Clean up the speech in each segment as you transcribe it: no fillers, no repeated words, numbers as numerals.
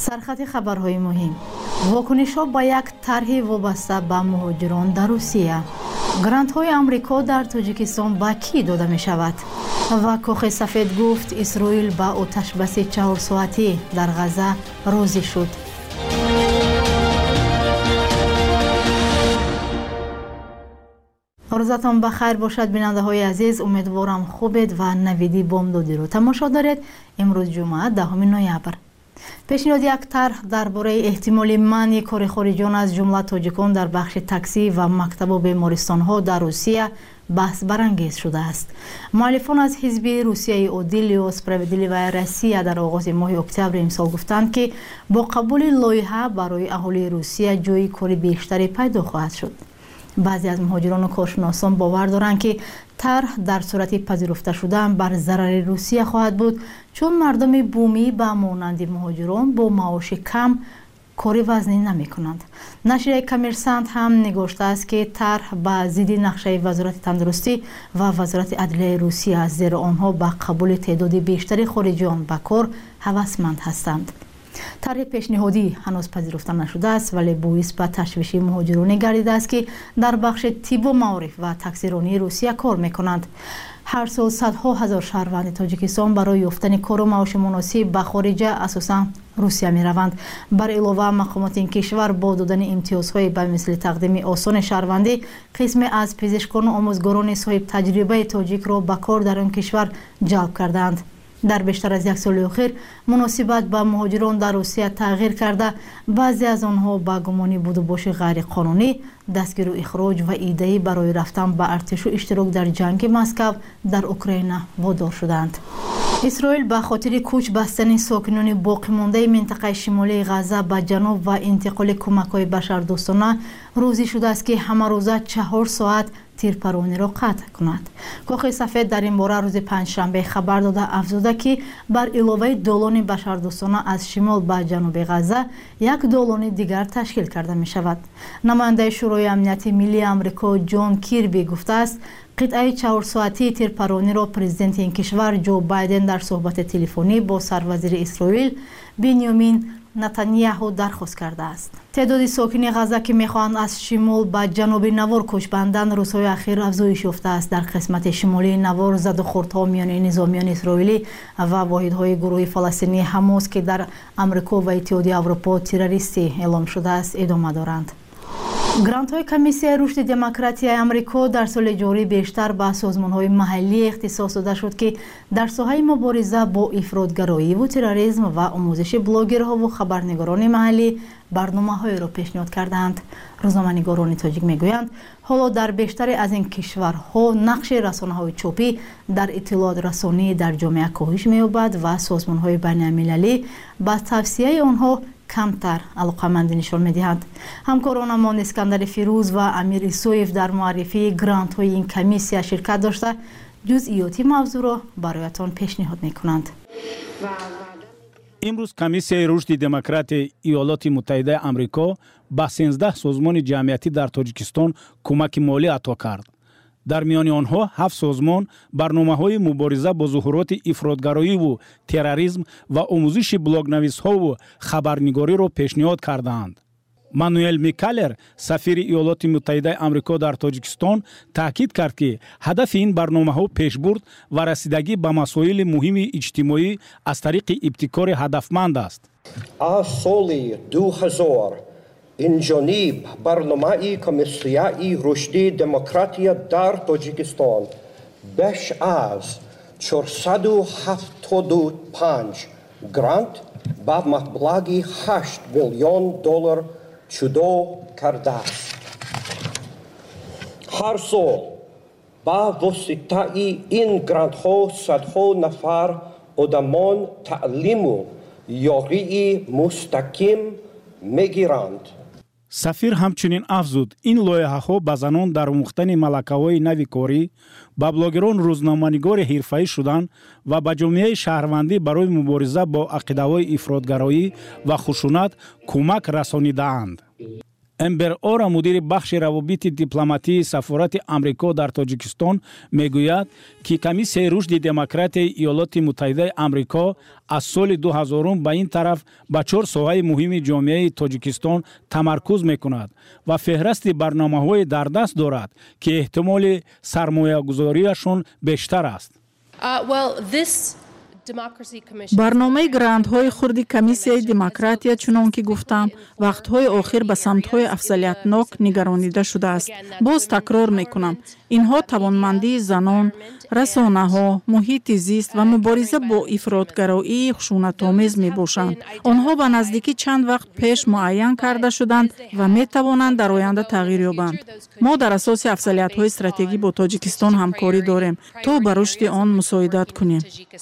سرخط خبرهای مهم. واکنش‌ها با یک طرح وابسته به مهاجران در روسیه. گرانت‌های آمریکا در تاجیکستان به کی داده می شود؟ و کاخ سفید گفت اسرائیل با آتش بس 4 ساعتی در غزه راضی شد. روزتان بخیر باشد بیننده های عزیز. امیدوارم خوبید و نویدی بامدادی رو تماشا دارید. امروز جمعه 10 نوامبر. پیشنهاد یک طرح درباره احتمال منع کار خارجیان از جمله تاجیکان در بخش تاکسی و مکتب و بیمارستان ها در روسیه بحث برانگیز شده است. مؤلفان از حزب روسیه عدل و سپراودلیوی روسیه در آغاز ماه اکتبر امسال گفتند که با قبول لایحه برای اهالی روسیه جای کار بیشتری پیدا خواهد شد. بعضی از مهاجران و کارشناسان باور دارند که طرح در صورت پذیرفته شدن بر ضرر روسیه خواهد بود، چون مردم بومی به مانند مهاجران با معاش کم کاری وزنی نمی کنند. نشریه کامرسانت هم نگاشته است که طرح به ضد نقشه وزارت تندرستی و وزارت عدلیه روسیه است، زیرا آنها به قبول تعداد بیشتری خارجیان به کار هوسمند هستند. طرح پیشنهادی هنوز پذیرفته نشده است، ولی باعث به تشویش مهاجران گردیده است که در بخش طب و معارف و تاکسیرانی روسیه کار میکنند. هر سال صدها هزار شهروند تاجیکستان برای یافتن کار و معاش مناسب به خارج اساسا روسیه می روند. بر علاوه مقامات این کشور با دادن امتیازهای به مثل تقدیم آسان شهروندی قسم از پزشکان و آموزگاران صاحب تجربه تاجیک را به کار در آن کشور جلب کردند. در بیشتر از یک سال اخیر مناسبت با مهاجران در روسیه تغییر کرده، بعضی از آنها با گمان بود و باش غیر قانونی دستگیر و اخراج و ایده‌ای برای رفتن به ارتش و اشتراک در جنگ مسکو در اوکراین وادار شدند. اسرائیل به خاطر کوچ بستن ساکنان باقی مانده منطقه شمالی غزه به جنوب و انتقال کمک‌های بشردوستانه راضی شده است که همه روزه 4 ساعت تیرپرانی را قطع کند. کاخ سفید در این باره روز پنجشنبه خبر داده افزوده که بر علاوه دالان بشردوستانه از شمال به جنوب غزه یک دالان دیگر تشکیل کرده می شود. نماینده شورای امنیت ملی آمریکا جان کیربی گفته است قطعه 4 ساعتی تیرپرانی را پرزیدنت این کشور جو بایدن در صحبت تلفنی با سروزیر اسرائیل بنیامین نتانیاهو درخواست کرده است. تعداد ساکنین غزه که میخواهند از شمال به جنوب نوار کوچ بندند روزهای اخیر افزایش یافته است. در قسمت شمالی نوار زد و خوردها میان نظامیان اسرائیلی و واحدهای گروه فلسطینی حماس که در آمریکا و اتحادیه اروپا تروریستی اعلام شده است ادامه دارند. گرانت‌های کمیسیون رشد دموکراسی آمریکا در سال جاری بیشتر به سازمان‌های محلی اختصاص داده شد که در ساحه مبارزه با افراطگرایی و تروریسم و آموزش بلاگرها و خبرنگاران محلی برنامه‌های را پیشنهاد کردند. روزنامه‌نگاران تاجیک می‌گویند حالا در بیشتر از این کشورها نقش رسانه‌های چاپی در اطلاعات رسانی در جامعه کاهش می‌یابد و سازمان‌های بین‌المللی به توسعه آنها کمتر علاقمندی نشان می‌دهند. همکاران ما اسکندر فیروز و امیر ایسویف در معرفی گرانت های این کمیسیون شرکت داشته جزئیاتی موضوع را برایتان پیشنهاد می‌کنند. امروز کمیسیون رشد دموکرات ایالات متحده آمریکا به 13 سازمان جمعیتی در تاجیکستان کمک مالی عطا کرد. در میان آنها 7 سازمان برنامه‌های مبارزه با ظهورات افراطگرایی و تروریسم و آموزش بلاگ‌نویس‌ها و خبرنگاری را پیشنهاد کردند. مانوئل میکالر سفیر ایالات متحده آمریکا در تاجیکستان تاکید کرد که هدف این برنامه‌ها پیشبرد و رسیدگی به مسائل مهم اجتماعی از طریق ابتکار هدفمند است. از سال 2000 این جانب برنامه کمیسیون رشد دموکراسی در تاجیکستان بیش از 475 گرانت با مبلغ 8 میلیون دلار جدا کرده است. هر سال با واسطه این گرانت ها صدها نفر آدمان تعلیم و یاری مستقیم میگیرند. سفیر همچنین افزود این لایحه‌ها به زنان در آموختن ملکه‌های نوی کاری، به بلاگران روزنامه‌نگار حرفه‌ای شدن و به جامعه شهروندی برای مبارزه با عقیده‌های افراطگرایی و خشونت کمک رسانیده‌اند. امبر اورا مدیر بخش روابط دیپلماتی سفارت آمریکا در تاجیکستان میگوید که کمیسیون رشد دموکراتی ایالات متحده آمریکا از سال 2000 به این طرف به 4 ساحه مهم جامعه تاجیکستان تمرکز میکند و فهرست برنامه‌های در دست دارد که احتمال سرمایه‌گذاریشان بیشتر است. برنامه گرندهای خردی کمیسیای دموکراتیا چنان که گفتم وقتهای آخر به سمتهای افضلیتناک نگرانیده شده است. باز تکرار میکنم اینها توانمندی زنان، رسانه‌ها، محیط زیست و مبارزه با افراطگرایی خشونت‌آمیز میباشند. آنها به نزدیکی چند وقت پیش معین کرده شدند و میتوانند در آینده تغییر یابند. ما در اساس افضلیت‌های استراتژی با تاجیکستان همکاری داریم تا به رشد آن مساعدت کنیم.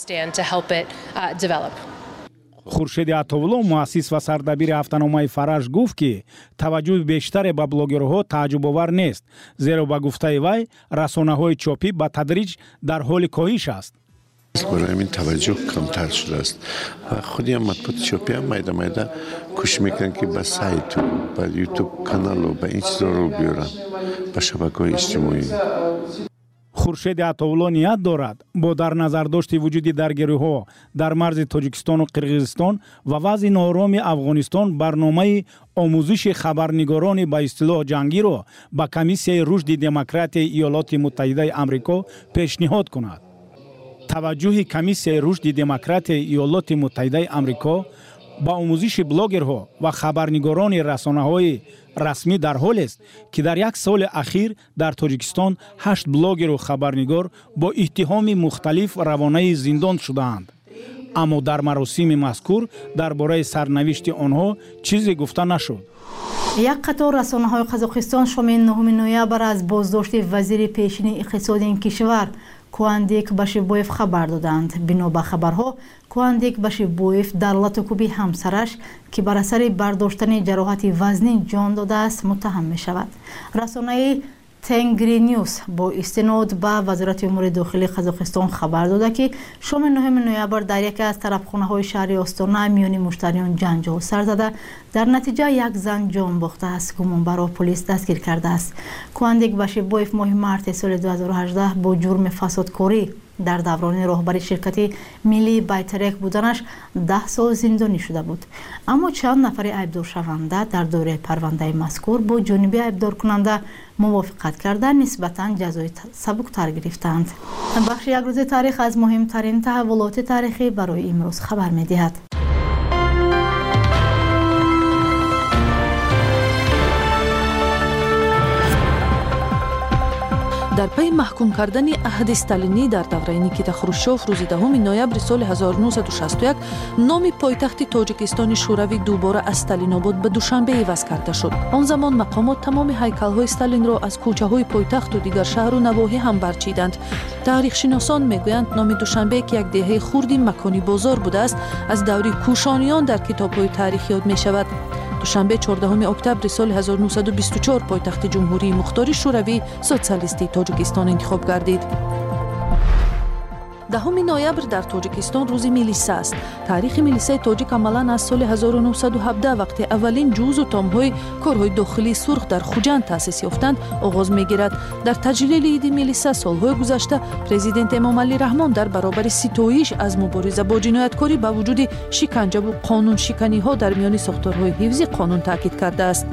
خورشید عطاالله مؤسس و سردبیر هفته‌نامه فرج گفت که توجه بیشتر به بلوگرها تعجب آور نیست، زیرا به گفته وی رسانه‌های چاپی به تدریج در حال کاهش است. برای این توجه کمتر شده است و خودی هم مطبوعات چاپی هم میده کوشش میکنن که به سایت و به یوتیوب کانال و به این چیزا رو بیارن به شبکه‌های اجتماعی. خورشید عطاالله نیت دارد با در نظر داشت وجود درگیری‌ها در مرز تاجیکستان و قرقیزستان و وضع ناآرام افغانستان برنامه آموزش خبرنگاران به اصطلاح جنگی را به کمیسیون رشد دموکراتی ایالات متحده آمریکا پیشنهاد کند. توجه کمیسیون رشد دموکراتی ایالات متحده آمریکا با آموزش بلاگرها و خبرنگاران رسانه‌های رسمی در حال است که در یک سال اخیر در تاجیکستان 8 بلاگر و خبرنگار با اتهام مختلف روانه زندان شدند. اما در مراسم مذکور درباره سرنوشت آنها چیزی گفته نشد. یک قطار رسانه‌های قزاقستان شام 9 نوامبر از بازداشت وزیر پیشین اقتصاد این کشور کوهاندیک باشیبویف خبر دادند. بنا به خبرها کوهاندیک باشیبویف در لاتوکوبی همسرش که بر اثر برداشتن جراحت وزنی جان داده است متهم می شود. رسانه تنگری نیوز با استناد به وزارت امور داخلی قزاقستان خبر داده که شام 9 نوامبر در یکی از طرفخانه‌های شهر آستانه میان مشتریان جنجال سر زده، در نتیجه یک زن جان باخته است. گمانبر را پلیس دستگیر کرده است. کوهاندیک باشیبویف ماه مارس سال 2018 با جرم فسادکاری در دوران راهبری شرکت ملی بایترک بودنش 10 سال زندانی شده بود. اما چند نفر ایبدار شونده در دوره پرونده مذکور با جانب ایبدار کننده موافقت کرده نسبتاً جزای سبکتر گرفتند. بخش یک روز تاریخ از مهمترین تحولات تاریخی برای امروز خبر می‌دهد. در پی محکوم کردن عهد استالینی در دوره نیکیتا خروشچوف روز 10 نوامبر سال 1961 نام پایتخت تاجیکستان شوروی دوباره از استالین‌آباد به دوشنبه عوض کرده شد. آن زمان مقامات تمام هیکل‌های استالین را از کوچه‌های پایتخت و دیگر شهر و نواحی هم برچیدند. تاریخ‌شناسان میگویند نام دوشنبه که یک دهه خردی مکانی بازار بوده است، از دوره کوشانیان در کتاب‌های تاریخ یاد می‌شود. دوشنبه 14 اکتبر سال 1924 پایتخت جمهوری مختار شوروی سوسیالیستی تاجیکستان انتخاب گردید. 10 نوامبر در تاجیکستان روز میلیسه است. تاریخ میلیسه تاجیک عملاً از سال 1917 وقتی اولین جزء و تام‌های کارهای داخلی سرخ در خوجند تأسیس یافتند آغاز می‌گیرد. در تجلیل عید میلیسه سال‌های گذشته پرزیدنت امام علی رحمان در برابر ستایش از مبارزه با جنایتکاری با وجود شکنجه و قانون شکنی‌ها در میان ساختارهای حفظی قانون تاکید کرده است.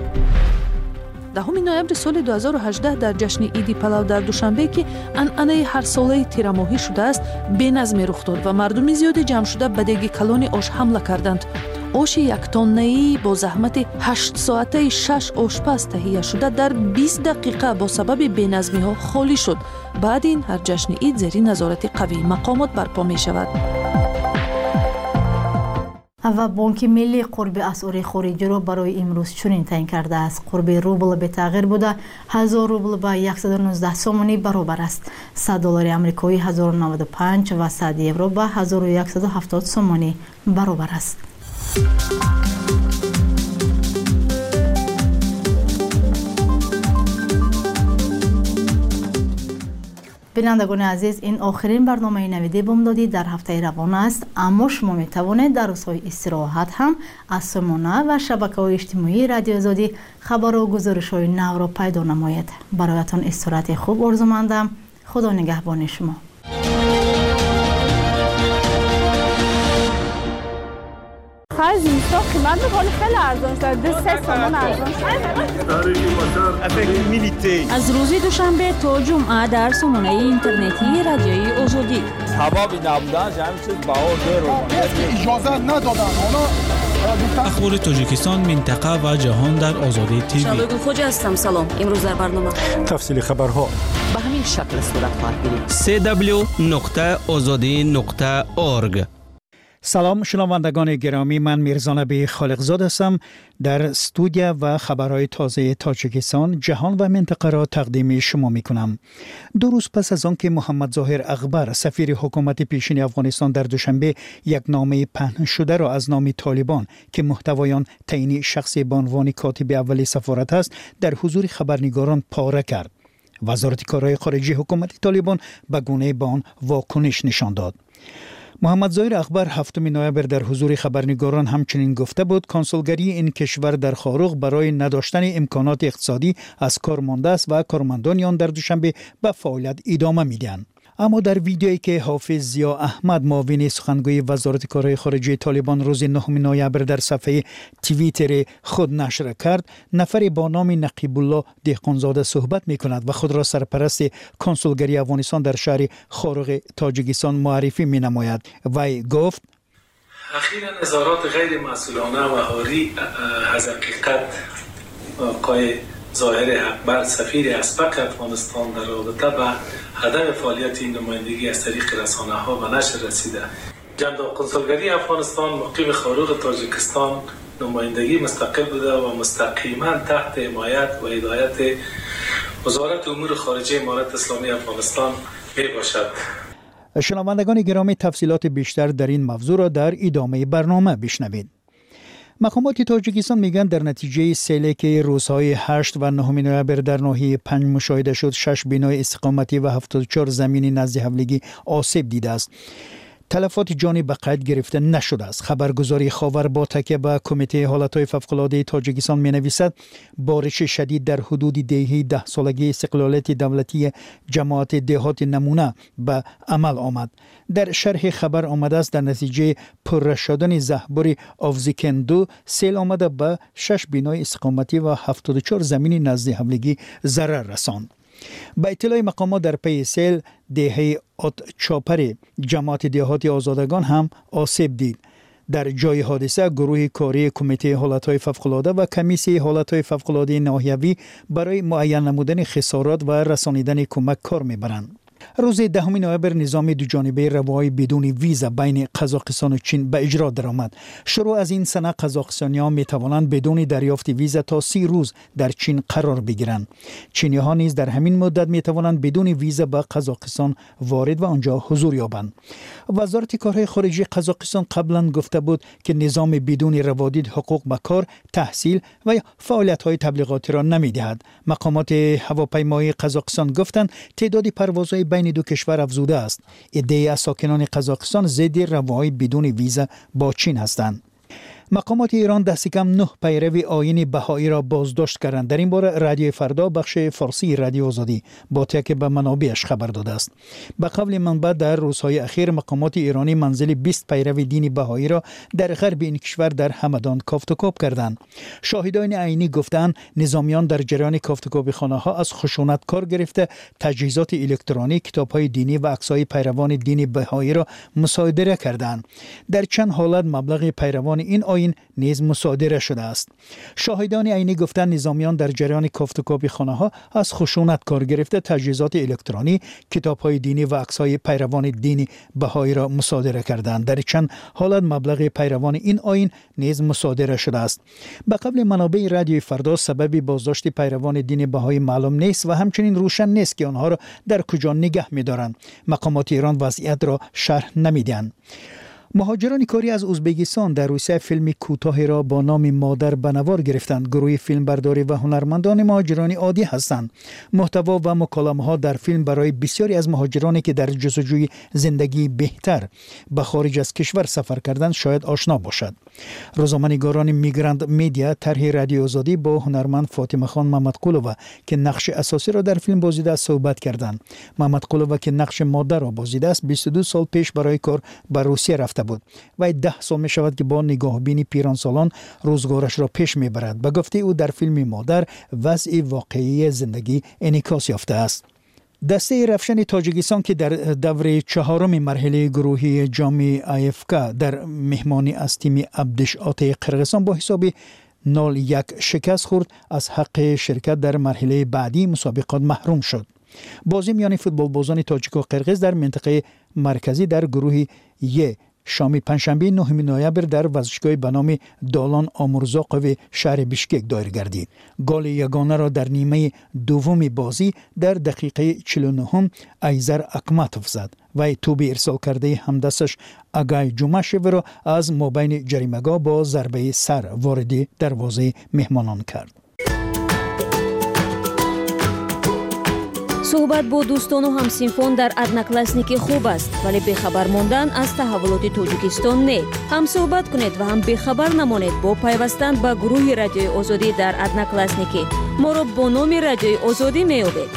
10 نوامبر سال 2018 در جشن عید پلو در دوشنبه که عنعنه هر ساله تیرماهی شده است بینظمی رخ داد و مردم زیادی جمع شده به دیگ کلان آش حمله کردند. آش 1 تنه‌ای با زحمت 8 ساعته 6 آشپز تهیه شده در 20 دقیقه با سبب بینظمی‌ها خالی شد. بعد این هر جشن عید زیر نظارت قوی مقامات برپا می شود. و بانک ملی قرب اسعار خارجی را برای امروز چنین تعیین کرده است. قرب روبل به تغییر بوده 1000 روبل به 119 سومانی برابر است. 100 دلار آمریکایی 1095 و 100 یورو به 1170 سومانی برابر است. بینندگان عزیز، این آخرین برنامه نویدی بامدادی در هفته روان است، اما شما می توانید در روزهای استراحت هم از سامانه و شبکه‌های اجتماعی رادیو آزادی خبر و گزارش‌های نو را پیدا نمایید. برایتان استراحت خوب آرزومندم. خدا نگهبان شما. خرج زمستان قیمت میکنه خیلی ارزان شده، 3 تومان ارزان شده. از روز دوشنبه تا جمعه در سامانه اینترنتی رادیوی آزادی. حبابی نبودن همین چیز بهار داره. اجازه ندادن. اخبار تاجیکستان، منطقه و جهان در آزادی تیوی. شبگون خوجا هستم. سلام. امروز در برنامه تفصیل خبرها به همین شکل صورت خواهد گرفت. www.azadi.org. سلام شنوندگان گرامی، من میرزا نبی خالقزاد هستم. در استودیو و خبرهای تازه تاجیکستان، جهان و منطقه را تقدیم شما می کنم. 2 روز پس از آنکه محمد ظاهر اغبر سفیر حکومت پیشین افغانستان در دوشنبه یک نامه پهن شده را از نام طالبان که محتوای آن تعیین شخصی به عنوان کاتب اولی سفارت است در حضور خبرنگاران پاره کرد، وزارت کارهای خارجه حکومت طالبان به گونه به آن واکنش نشان داد. محمد ظاهر اغبر 7 نوامبر در حضور خبرنگاران همچنین گفته بود کنسولگری این کشور در خاروق برای نداشتن امکانات اقتصادی از کار مانده است و کارمندان آن در دوشنبه به فعالیت ادامه میدهند. اما در ویدیویی که حافظ ضیا احمد معاون سخنگوی وزارت کارهای خارجه طالبان روز 9 نوامبر در صفحه توییتر خود نشر کرد، نفری با نام نقیب الله دهقانزاده صحبت می‌کند و خود را سرپرست کنسولگری افغانستان در شهر خاروق تاجیکستان معرفی می‌نماید. وی گفت: اخیراً اظهارات غیر مسئولانه و حاری از حقیقت آقای ظاهر اغبر سفیر اسبق افغانستان در رابطه با هدف فعالیت این نمایندگی از طریق رسانه‌ها به نشر رسیده. جناب کنسولگری افغانستان مقیم خاروق تاجیکستان نمایندگی مستقل بوده و مستقیما تحت حمایت و هدایت وزارت امور خارجه امارت اسلامی افغانستان می باشد. شنوندگان گرامی، تفصیلات بیشتر در این موضوع را در ادامه برنامه بشنوید. مقامات تاجیکستان میگن در نتیجه سیلی که روزهای 8 و 9 نوامبر در ناحیه 5 مشاهده شد، 6 بنای استقامتی و 74 زمین نزد حملگی آسیب دیده است. تلفات جانی به قید گرفته نشده است. خبرگزاری خاور با تکیه به کمیته حالتهای فوق‌العاده تاجیکستان می‌نویسد بارش شدید در حدود دهه 10 سالگی استقلالیت دولتی جماعت دهات نمونه به عمل آمد. در شرح خبر آمده است در نتیجه پر شدن زهبر آفزیکندو سیل آمده به 6 بنای استقامتی و 74 زمین نزد حملگی ضرر رساند. با اطلاع مقامات در پی سیل دهه آت چاپر جماعت دهات آزادگان هم آسیب دید. در جای حادثه گروه کاری کمیته حالتهای فوق‌العاده و کمیسیون حالتهای فوق‌العاده ناحیوی برای معین نمودن خسارات و رسانیدن کمک کار میبرند. روز 10 نوامبر نظام دوجانبه روایی بدون ویزا بین قزاقستان و چین به اجرا درآمد. شروع از این سنه قزاقستانیان می توانند بدون دریافت ویزا تا 30 روز در چین قرار بگیرند. چینی ها نیز در همین مدت می توانند بدون ویزا به قزاقستان وارد و آنجا حضور یابند. وزارت کارهای خارجه قزاقستان قبلا گفته بود که نظام بدون روادید حقوق به کار، تحصیل و فعالیت های تبلیغاتی را نمی دهد. مقامات هواپیمایی قزاقستان گفتند تعداد پروازهای بین دو کشور افزوده است. عده‌ای از ساکنان قزاقستان ضد روایی بدون ویزا با چین هستند. مقامات ایران دست کم 9 پیرو آیین بهایی را بازداشت کردند. در این باره رادیو فردا بخش فارسی رادیو آزادی با تکیه به منابعش خبر داده است. به قول منبع در روزهای اخیر مقامات ایرانی منزل 20 پیرو دین بهایی را در غرب این کشور در همدان کافتوکاو کردند. شاهدان عینی گفتند نظامیان در جریان کافتوکاو خانه‌ها از خشونت کار گرفته تجهیزات الکترونیک، کتاب‌های دینی و عکس‌های پیروان دین بهایی را مصادره کردند. در چند حالت مبلغ پیروان این آیین نیز مصادره شده است. شاهدان عینی گفتند نظامیان در جریان کافتوکاو خانه‌ها از خشونت کار گرفته تجهیزات الکترونی، کتاب‌های دینی و عکس‌های پیروان دین بهایی را مصادره کردند. در چند حالت مبلغ پیروان این آیین نیز مصادره شده است. به قول منابع رادیو فردا سبب بازداشت پیروان دین بهایی معلوم نیست و همچنین روشن نیست که آنها را در کجا نگه می‌دارند. مقامات ایران وضعیت را شرح نمی‌دهند. مهاجران کاری از ازبکستان در روسیه فیلم کوتاهی را با نام مادر به نوار گرفتند. گروه فیلمبرداری و هنرمندان مهاجران عادی هستند. محتوا و مکالمه‌ها در فیلم برای بسیاری از مهاجرانی که در جستجوی زندگی بهتر به خارج از کشور سفر کردند شاید آشنا باشد. روزنامه‌نگاران میگرانت میدیا طرح رادیو آزادی با هنرمند فاطمه خان محمدقلووا که نقش اساسی را در فیلم بازیده است صحبت کردند. محمدقلووا که نقش مادر را بازیده است 22 سال پیش برای کار به روسیه رفته بود و 10 سال می شود که با نگاهبینی پیرانسالان روزگارش را پیش می برد. به گفته او در فیلم مادر وضع واقعی زندگی انعکاس یافته است. دسته رفشن تاجیکستان که در دور چهارم مرحله گروهی جام آیفکا در مهمانی از تیم عبدشات قرقیزستان با حساب 0-1 شکست خورد، از حق شرکت در مرحله بعدی مسابقات محروم شد. بازی میان فوتبال بازان تاجیک و قرقیز در منطقه مرکزی در گروه ی شام پنجشنبه 9 نوامبر در ورزشگاه به نام دالان آمورزاقو شهر بیشکک دایر گردید. گل یگانه را در نیمه دوم بازی در دقیقه 49 ایزر اکماتوف زد و توپ ارسال کرده همدستش اگای جمعشو را از مابین جریمه‌گاه با ضربه سر وارد دروازه مهمانان کرد. صحبت با دوستان و همسینفون در ادناکلاسنیکی خوب است، ولی بخبر موندن از تحولات تاجیکستان نه. هم صحبت کنید و هم بخبر نمانید با پیوستن به گروه رادیوی آزادی در ادناکلاسنیکی. ما را با نام رادیوی آزادی می‌یابید.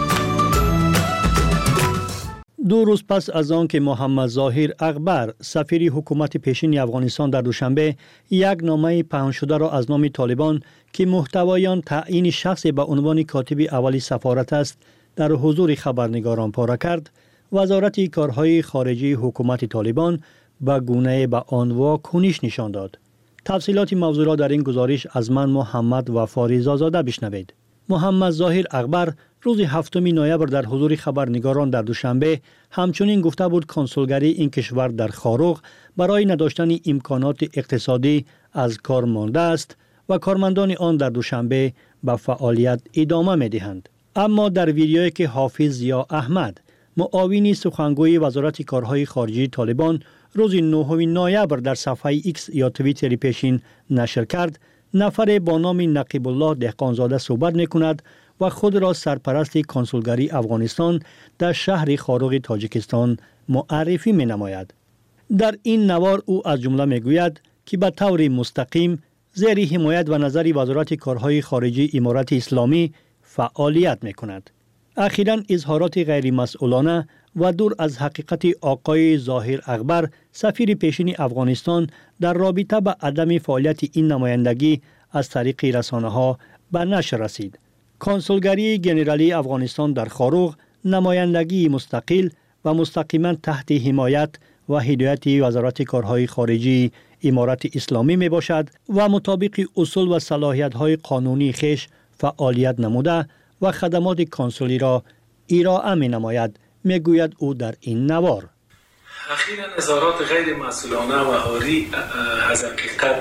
2 روز پس از آن که محمد ظاهر اغبر سفیر حکومت پیشین افغانستان در دوشنبه یک نامه پنهان شده را از نام طالبان که محتوای آن تعیین شخصی به عنوان کاتب اولی سفارت است در حضور خبرنگاران پاره کرد، وزارت کارهای خارجی حکومت طالبان به گونه به آن واکنش نشان داد. تفصیلات موضوع را در این گزارش از من محمد وفاری زاده بشنوید. محمد ظاهر اغبر روز 7 نوامبر در حضور خبرنگاران در دوشنبه همچنین گفته بود کنسولگری این کشور در خاروغ برای نداشتن امکانات اقتصادی از کار مانده است و کارمندان آن در دوشنبه به فعالیت ادامه می‌دهند. اما در ویدیویی که حافظ ضیا احمد معاون سخنگوی وزارت کارهای خارجی طالبان روز 9 نوامبر در صفحه ایکس یا توییتر پیشین نشر کرد، نفر با نام نقیب الله دهقانزاده صحبت می‌کند و خود را سرپرست کنسولگری افغانستان در شهر خاروغ تاجیکستان معرفی می‌نماید. در این نوار او از جمله می‌گوید که به طور مستقیم زیر حمایت و نظر وزارت کارهای خارجی امارت اسلامی فعالیت می‌کند. اخیراً اظهارات غیر مسئولانه و دور از حقیقت آقای ظاهر اغبر سفیر پیشین افغانستان در رابطه با عدم فعالیت این نمایندگی از طریق رسانه‌ها به نشر رسید. کنسولگری ژنرالی افغانستان در خاروغ نمایندگی مستقل و مستقیما تحت حمایت و هدایت وزارت کارهای خارجی امارت اسلامی می باشد و مطابق اصول و صلاحیت‌های قانونی خویش فعالیت نموده و خدمات کنسولی را ارائه می نماید، می گوید او در این نوار. اخیراً اظهارات غیر مسئولانه و حاری از حقیقت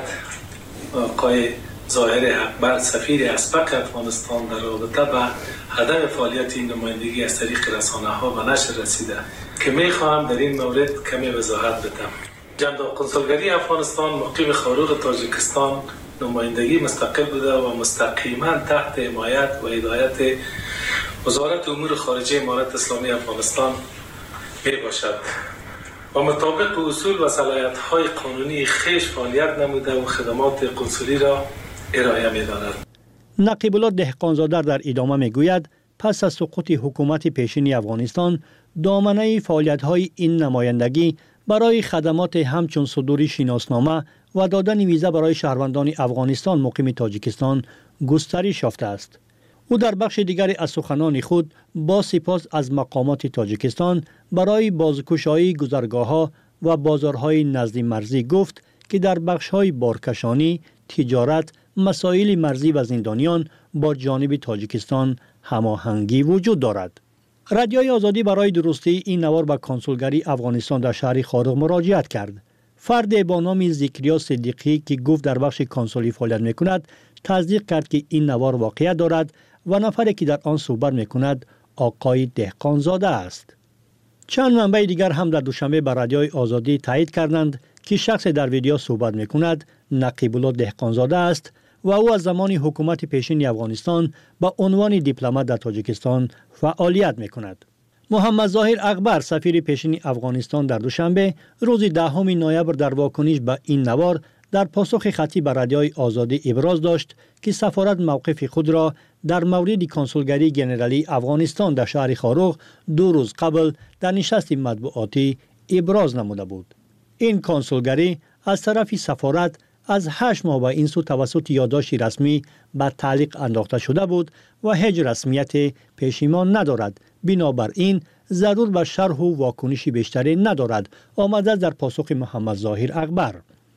آقای ظاهر اغبر سفیر اسبق افغانستان در رابطه با هدف فعالیت این نمایندگی از طریق رسانه‌ها به نشر رسیده که می‌خواهم در این مورد کمی وضاحت بدم. جناب کنسولگری افغانستان مقیم خاروغ تاجیکستان نمایندگی مستقل بوده و مستقیما تحت حمایت و هدایت وزارت امور خارجه امارت اسلامی افغانستان می باشد و مطابق اصول و صلاحیت‌های قانونی خویش فعالیت نموده و خدمات کنسولی را ارائه می داند. نقیب الله دهقانزاده در ادامه می گوید پس از سقوط حکومت پیشین افغانستان دامنه فعالیت‌های این نمایندگی برای خدمات همچون صدور شناسنامه و دادن ویزا برای شهروندان افغانستان مقیم تاجیکستان گسترش یافته است. او در بخش دیگری از سخنان خود با سپاس از مقامات تاجیکستان برای بازگشایی گذرگاه‌ها و بازارهای نزد مرزی گفت که در بخش‌های بارکشانی، تجارت، مسائل مرزی و زندانیان با جانب تاجیکستان هماهنگی وجود دارد. رادیوی آزادی برای درستی این نوار به کنسولگری افغانستان در شهر خاروغ مراجعت کرد. فرد با نام ذکریا صدیقی که گفت در بخش کنسولی فعالیت می‌کند، تصدیق کرد که این نوار واقعیت دارد و نفری که در آن صحبت می‌کند آقای دهقانزاده است. چند منبع دیگر هم در دوشنبه بر رادیوی آزادی تایید کردند که شخص در ویدیو صحبت می‌کند نقیب الله دهقانزاده است و او از زمان حکومت پیشین افغانستان با عنوان دیپلمات در تاجیکستان فعالیت می‌کند. محمد ظاهر اغبر سفیر پیشین افغانستان در دوشنبه روز 10 نوامبر در واکنش به این نوار در پاسخ خطی به رادیوی آزادی ابراز داشت که سفارت موقف خود را در مورد کنسولگری ژنرالی افغانستان در شهر خاروغ 2 روز قبل در نشست مطبوعاتی ابراز نموده بود. این کنسولگری از طرف سفارت از 8 ماه به این سو توسط یادداشت رسمی به تعلیق انداخته شده بود و هیچ رسمیت پشیمان ندارد. بنابراین ضرور به شرح و واکنشی بیشتری ندارد، آمده در پاسخ محمد ظاهر اغبر.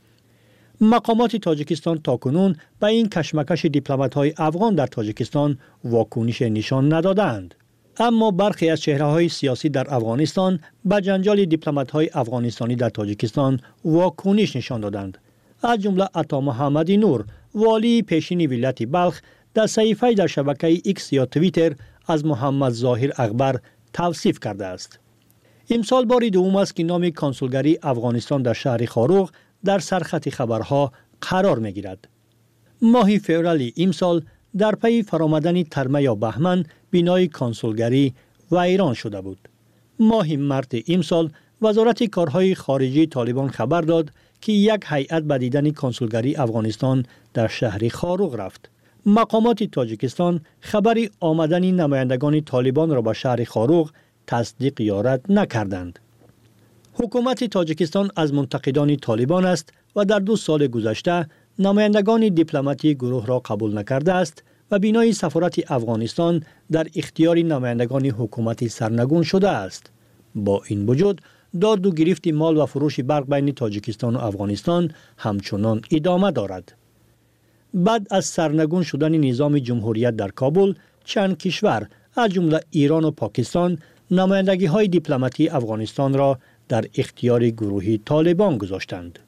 مقامات تاجیکستان تاکنون به این کشمکش دیپلمات‌های افغان در تاجیکستان واکنش نشان ندادند. اما برخی از چهره‌های سیاسی در افغانستان به جنجال دیپلمات‌های افغانستانی در تاجیکستان واکنش نشان دادند. از جمله عطا محمدی نور، والی پیشین ولایت بلخ، در صحیفه در شبکه ایکس یا توییتر از محمد ظاهر اغبر توصیف کرده است. امسال بار دوم است که نام کنسولگری افغانستان در شهر خاروغ در سرخط خبرها قرار می گیرد. ماه فوریه امسال در پی فرآمدن ترمه یا بهمن بنای کنسولگری ویران شده بود. ماه مارس امسال وزارت کارهای خارجی طالبان خبر داد که یک هیئت به دیدن کنسولگری افغانستان در شهر خاروغ رفت. مقامات تاجیکستان خبر آمدن نمایندگان طالبان را به شهر خاروغ تصدیق یا رد نکردند. حکومت تاجیکستان از منتقدان طالبان است و در 2 سال گذشته نمایندگان دیپلماتی گروه را قبول نکرده است و بنای سفارت افغانستان در اختیار نمایندگان حکومت سرنگون شده است. با این وجود داد و گرفت مال و فروش برق بین تاجیکستان و افغانستان همچنان ادامه دارد. بعد از سرنگون شدن نظام جمهوریت در کابل، چند کشور از جمله ایران و پاکستان نمایندگی‌های دیپلماتی افغانستان را در اختیار گروه طالبان گذاشتند.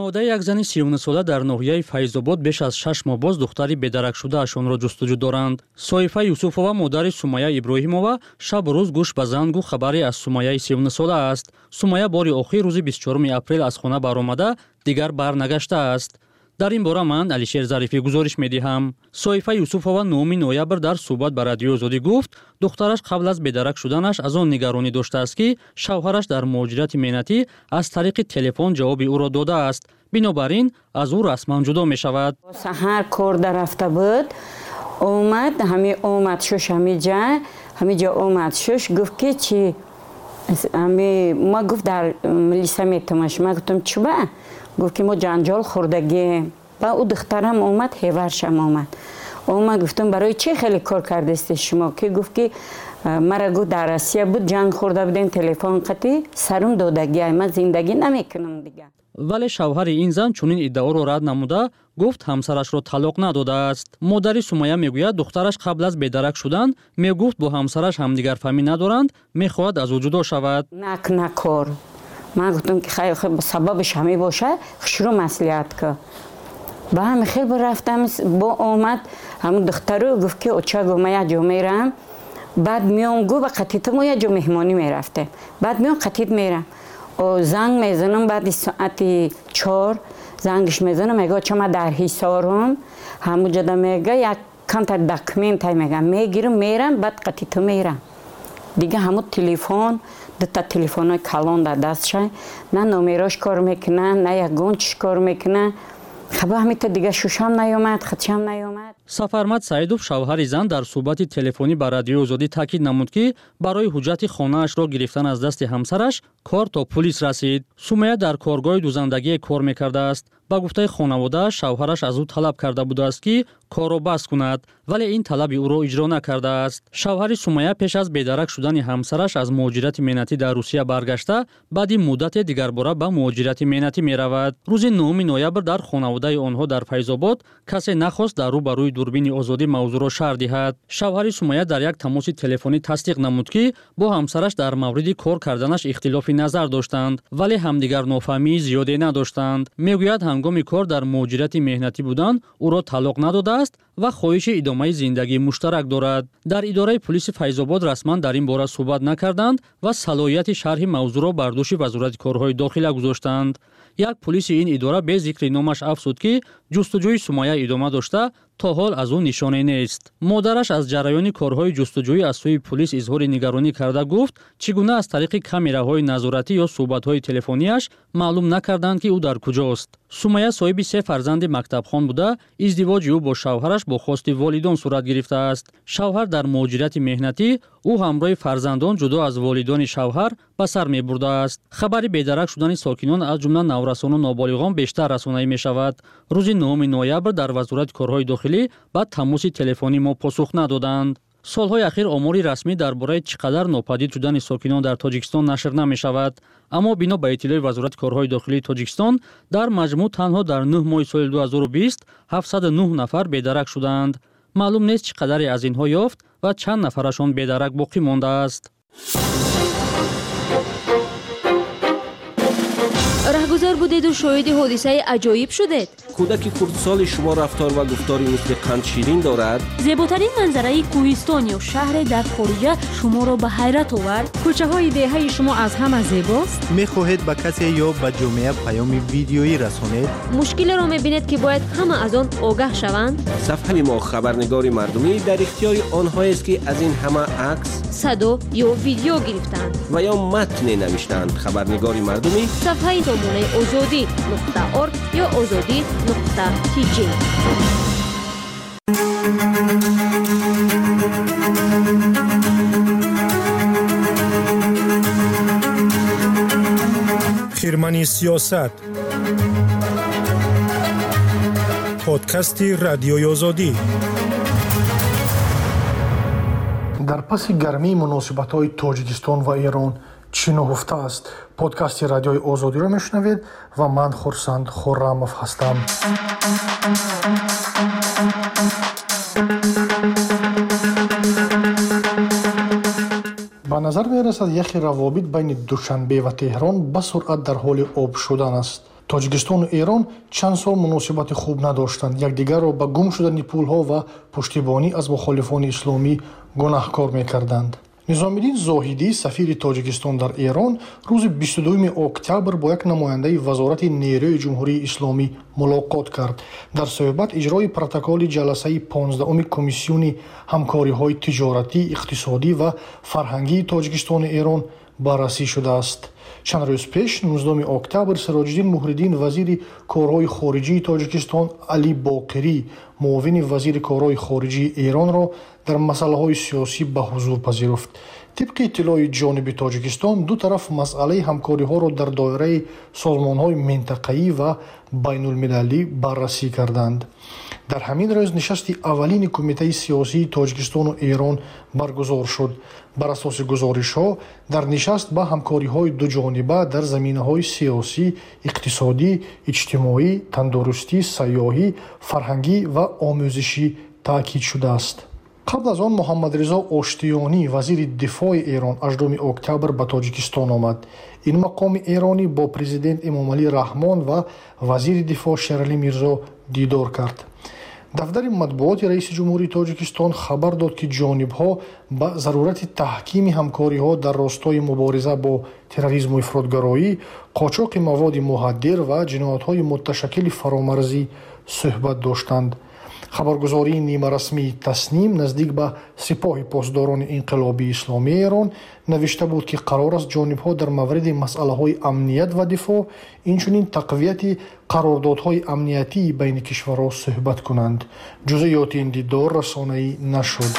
خانواده یک زن 39 ساله در ناحیه فیض‌آباد بیش از 6 ماه باز دختری بی‌درک شده‌شان را جستجو دارند. صایفه یوسفова مادر سمیه ابراهیمова شب و روز گوش به زنگ خبری از سمیه 39 ساله است. سمیه باری آخر روز 24 اپریل از خانه برآمده دیگر برنگشته است. در این باره من علیشیر ظریفی گزارش می‌دهم. صایفه یوسفова 9 نوامبر در صحبت با رادیو آزادی گفت دخترش قبل از بی‌درک شدنش از آن نگرانی داشته است که شوهرش در مهاجرت مهنتی از طریق تلفن جواب او را داده است. بنابراین از او رسما جدا می‌شود. سحر کار رفته بود. اومد شش همینجا اومد شش گفت که چی ما گفت در ملیسا میتماش ما گفتم چی با گفت که ما جنجال خوردگی با او دخترم اومد هیورشم اومد گفتم برای چه خیلی کار کردستی شما که گفت که مرا گفت در آسیا بود جنگ خورده بودن تلفن قطعی سرم دادگی من زندگی نمیکنم دیگه. ولی شوهر این زن چنین ادعا را رد نموده گفت همسرش را طلاق نداده است. مادر سمیه میگوید دخترش قبل از بی‌درک شدن میگفت با همسرش همدیگر فهمی ندارند میخواهد از او جدا شود. نکار من گفتم که خیلی سببش همین باشه شروع مصلحت که با هم خیلی رفتم با اومد همون دختر گفت که اوچه گفت من یه جا میرم بعد میام گفت با قطیت ما یه جا مهمانی میرفته بعد میام قطیت میرم و زنگ میزنم بعد ساعت 4 زنگش میزنم میگه چه من در حصارم همون جدا میگه یک کانتر داکمنت میگم میگیرم میرم بعد قطیت میرم دیگه همون تلفن دوتا تلفن کلان در دستش نه نمراش کار میکنه نه یک گونچش کار میکنه خب همیته دیگه شوشم نیومد خدشم نیومد. سفرمد سعیدوف شوهر زن در صحبت تلفنی با رادیو آزادی تاکید نمود که برای حجت خانه‌اش را گرفتن از دست همسرش کار تا پلیس رسید. سمیه در کارگاه دوزندگی کار میکرده است. با گفته خانواده شوهرش از او طلب کرده بوده است که کار را بس کند ولی این طلب او را اجرا نکرده است. شوهر سمیه پیش از بی‌درک شدن همسرش از مهاجرت مهنتی در روسیه برگشته بعد مدت دیگر باره به مهاجرت مهنتی میرود. روز 9 نوامبر در خانواده آنها در فیض‌آباد کسی نخواست در روبروی دوربین آزادی موضوع را شرح دهد. شوهر سمیه در یک تماس تلفنی تصدیق نمود که با همسرش در مورد کار کردنش اختلاف نظر داشتند ولی همدیگر نافهمی زیادی نداشتند. میگوید هنگام کار در مهاجرت مهنتی بودن او را طلاق نداده است و خواهش ادامه زندگی مشترک دارد. در اداره پلیس فیض‌آباد رسما در این باره صحبت نکردند و صلاحیت شرح موضوع را بر دوش وزارت کارهای داخله گذاشتند. یک پلیس این اداره به ذکر نامش افزود که جستجوی سمیه ادامه داشته تا حال از او نشانه نیست. مادرش از جریان کارهای جستجویی از سوی پلیس اظهار نگرانی کرده گفت چگونه از طریق کامراهای نظارتی یا صحبت‌های تلفنیش معلوم نکردند که او در کجاست. سمیه صاحب 3 فرزند مکتبخوان بوده. ازدواج او با شوهرش با خواست والدان صورت گرفته است. شوهر در مهاجرت مهنتی او همراه فرزندان جدا از والدان شوهر به سر می‌برده است. خبر بی‌درک شدن ساکنان از جمله نورسان و نابالغان بیشتر رسانه‌ای می‌شود. روز 9 نوامبر در وزارت کارهای داخلی بعد تماس تلفنی ما پاسخ ندادند. سالهای اخیر آماری رسمی درباره چقدر ناپدید شدن ساکنان در تاجیکستان نشر نمی‌شود. اما بنا به اطلاع وزارت کارهای داخلی تاجیکستان در مجموع تنها در 9 ماه سال 2020 709 نفر بی‌درک شدند. معلوم نیست چقدری از اینها یافت و چند نفرشان بی‌درک باقی مانده است. رهگذر بودید و شاهد حادثه عجایب شدید. کودک خردسال شما رفتار و گفتاری مثل قند شیرین دارد. زیباترین منظره کوهستان یا شهر در خارج شما را به حیرت آورد. کوچه های دهه شما از همه زیباست. می‌خواهید به کسی یا به جامعه پیام ویدیویی رسانید. مشکل را می‌بینید که باید همه از آن آگاه شوند. صفحه ما خبرنگار مردمی در اختیار آنهایی است که از این همه عکس، صدا یا ویدیو گرفتند و یا متن نوشتند. خبرنگار مردمی صفحه نمونه azadi.org یا azadi.tg. خیرمنی سیاست، پادکستی رادیوی آزادی. در پس گرمی مناسبت‌های تاجیکستان و ایران چی نهفته است؟ پادکست رادیوی آزادی را میشنوید و من خورسند خورمов هستم. به نظر می‌رسد یخ روابط بین دوشنبه و تهران به سرعت در حال آب شدن است. тоҷикистону эрон чанд сол муносибати хуб надоштанд, якдигарро ба гум шудани пулҳо ва пуштибонӣ аз мухолифони исломӣ гунаҳкор мекарданд. низомиддин зоҳидӣ, сафири тоҷикистон дар эрон, рӯзи 22 октябр бо як намояндаи вазорати нерӯи ҷумҳурии исломӣ мулоқот кард. дар суҳбат иҷрои протоколи ҷаласаи 15 комиссиони ҳамкориҳои тиҷоратӣ, иқтисодӣ ва фарҳангии тоҷикистону эрон баррасӣ шудааст. чанд рӯз пеш 19 октябр Сироҷиддин Муҳриддин, вазири корҳои хориҷии Тоҷикистон, Али Боқирӣ, муовини вазири корҳои хориҷии Эронро дар масъалаҳои сиёсӣ ба ҳузур пазируфт. тибқи иттилои ҷониби Тоҷикистон, ду тараф масъалаи ҳамкориҳоро дар доираи созмонҳои минтақаӣ ва байнулмилалӣ баррасӣ карданд. дар ҳамин рӯз нишасти аввалини кумитаи сиёсии Тоҷикистону Эрон баргузор шуд. бар асоси гузоришҳо, дар нишаст ба ҳамкориҳои дуҷониба дар заминаҳои сиёсӣ, иқтисодӣ, иҷтимоӣ, тандурустӣ, сайёҳӣ, фарҳангӣ ва омӯзишӣ таъкид шудааст. қабл аз он Муҳаммадризо Оштиёнӣ, вазири дифои Эрон, 18 октябр ба Тоҷикистон омад. ин мақоми эронӣ бо президент Эмомалӣ Раҳмон ва вазири дифоъ Шералӣ Мирзо дидор кард. дафтари матбуоти раиси ҷумҳурии Тоҷикистон хабар дод, ки ҷонибҳо ба зарурати таҳкими ҳамкориҳо дар ростои мубориза бо терроризму ифротгароӣ, қочоқи маводи муҳаддир ва ҷиноятҳои муташаккили фаромарзӣ суҳбат доштанд. хабаргузории нимарасмии Тасним наздик ба сипоҳи посдорони инқилобии исломии Эрон навишта буд, ки қарор аст ҷонибҳо дар мавриди масъалаҳои амният ва дифоъ, инчунин тақвияти қарордодҳои амниятии байни кишварҳо суҳбат кунанд. ҷузъиёти ин дидор расонаӣ нашуд.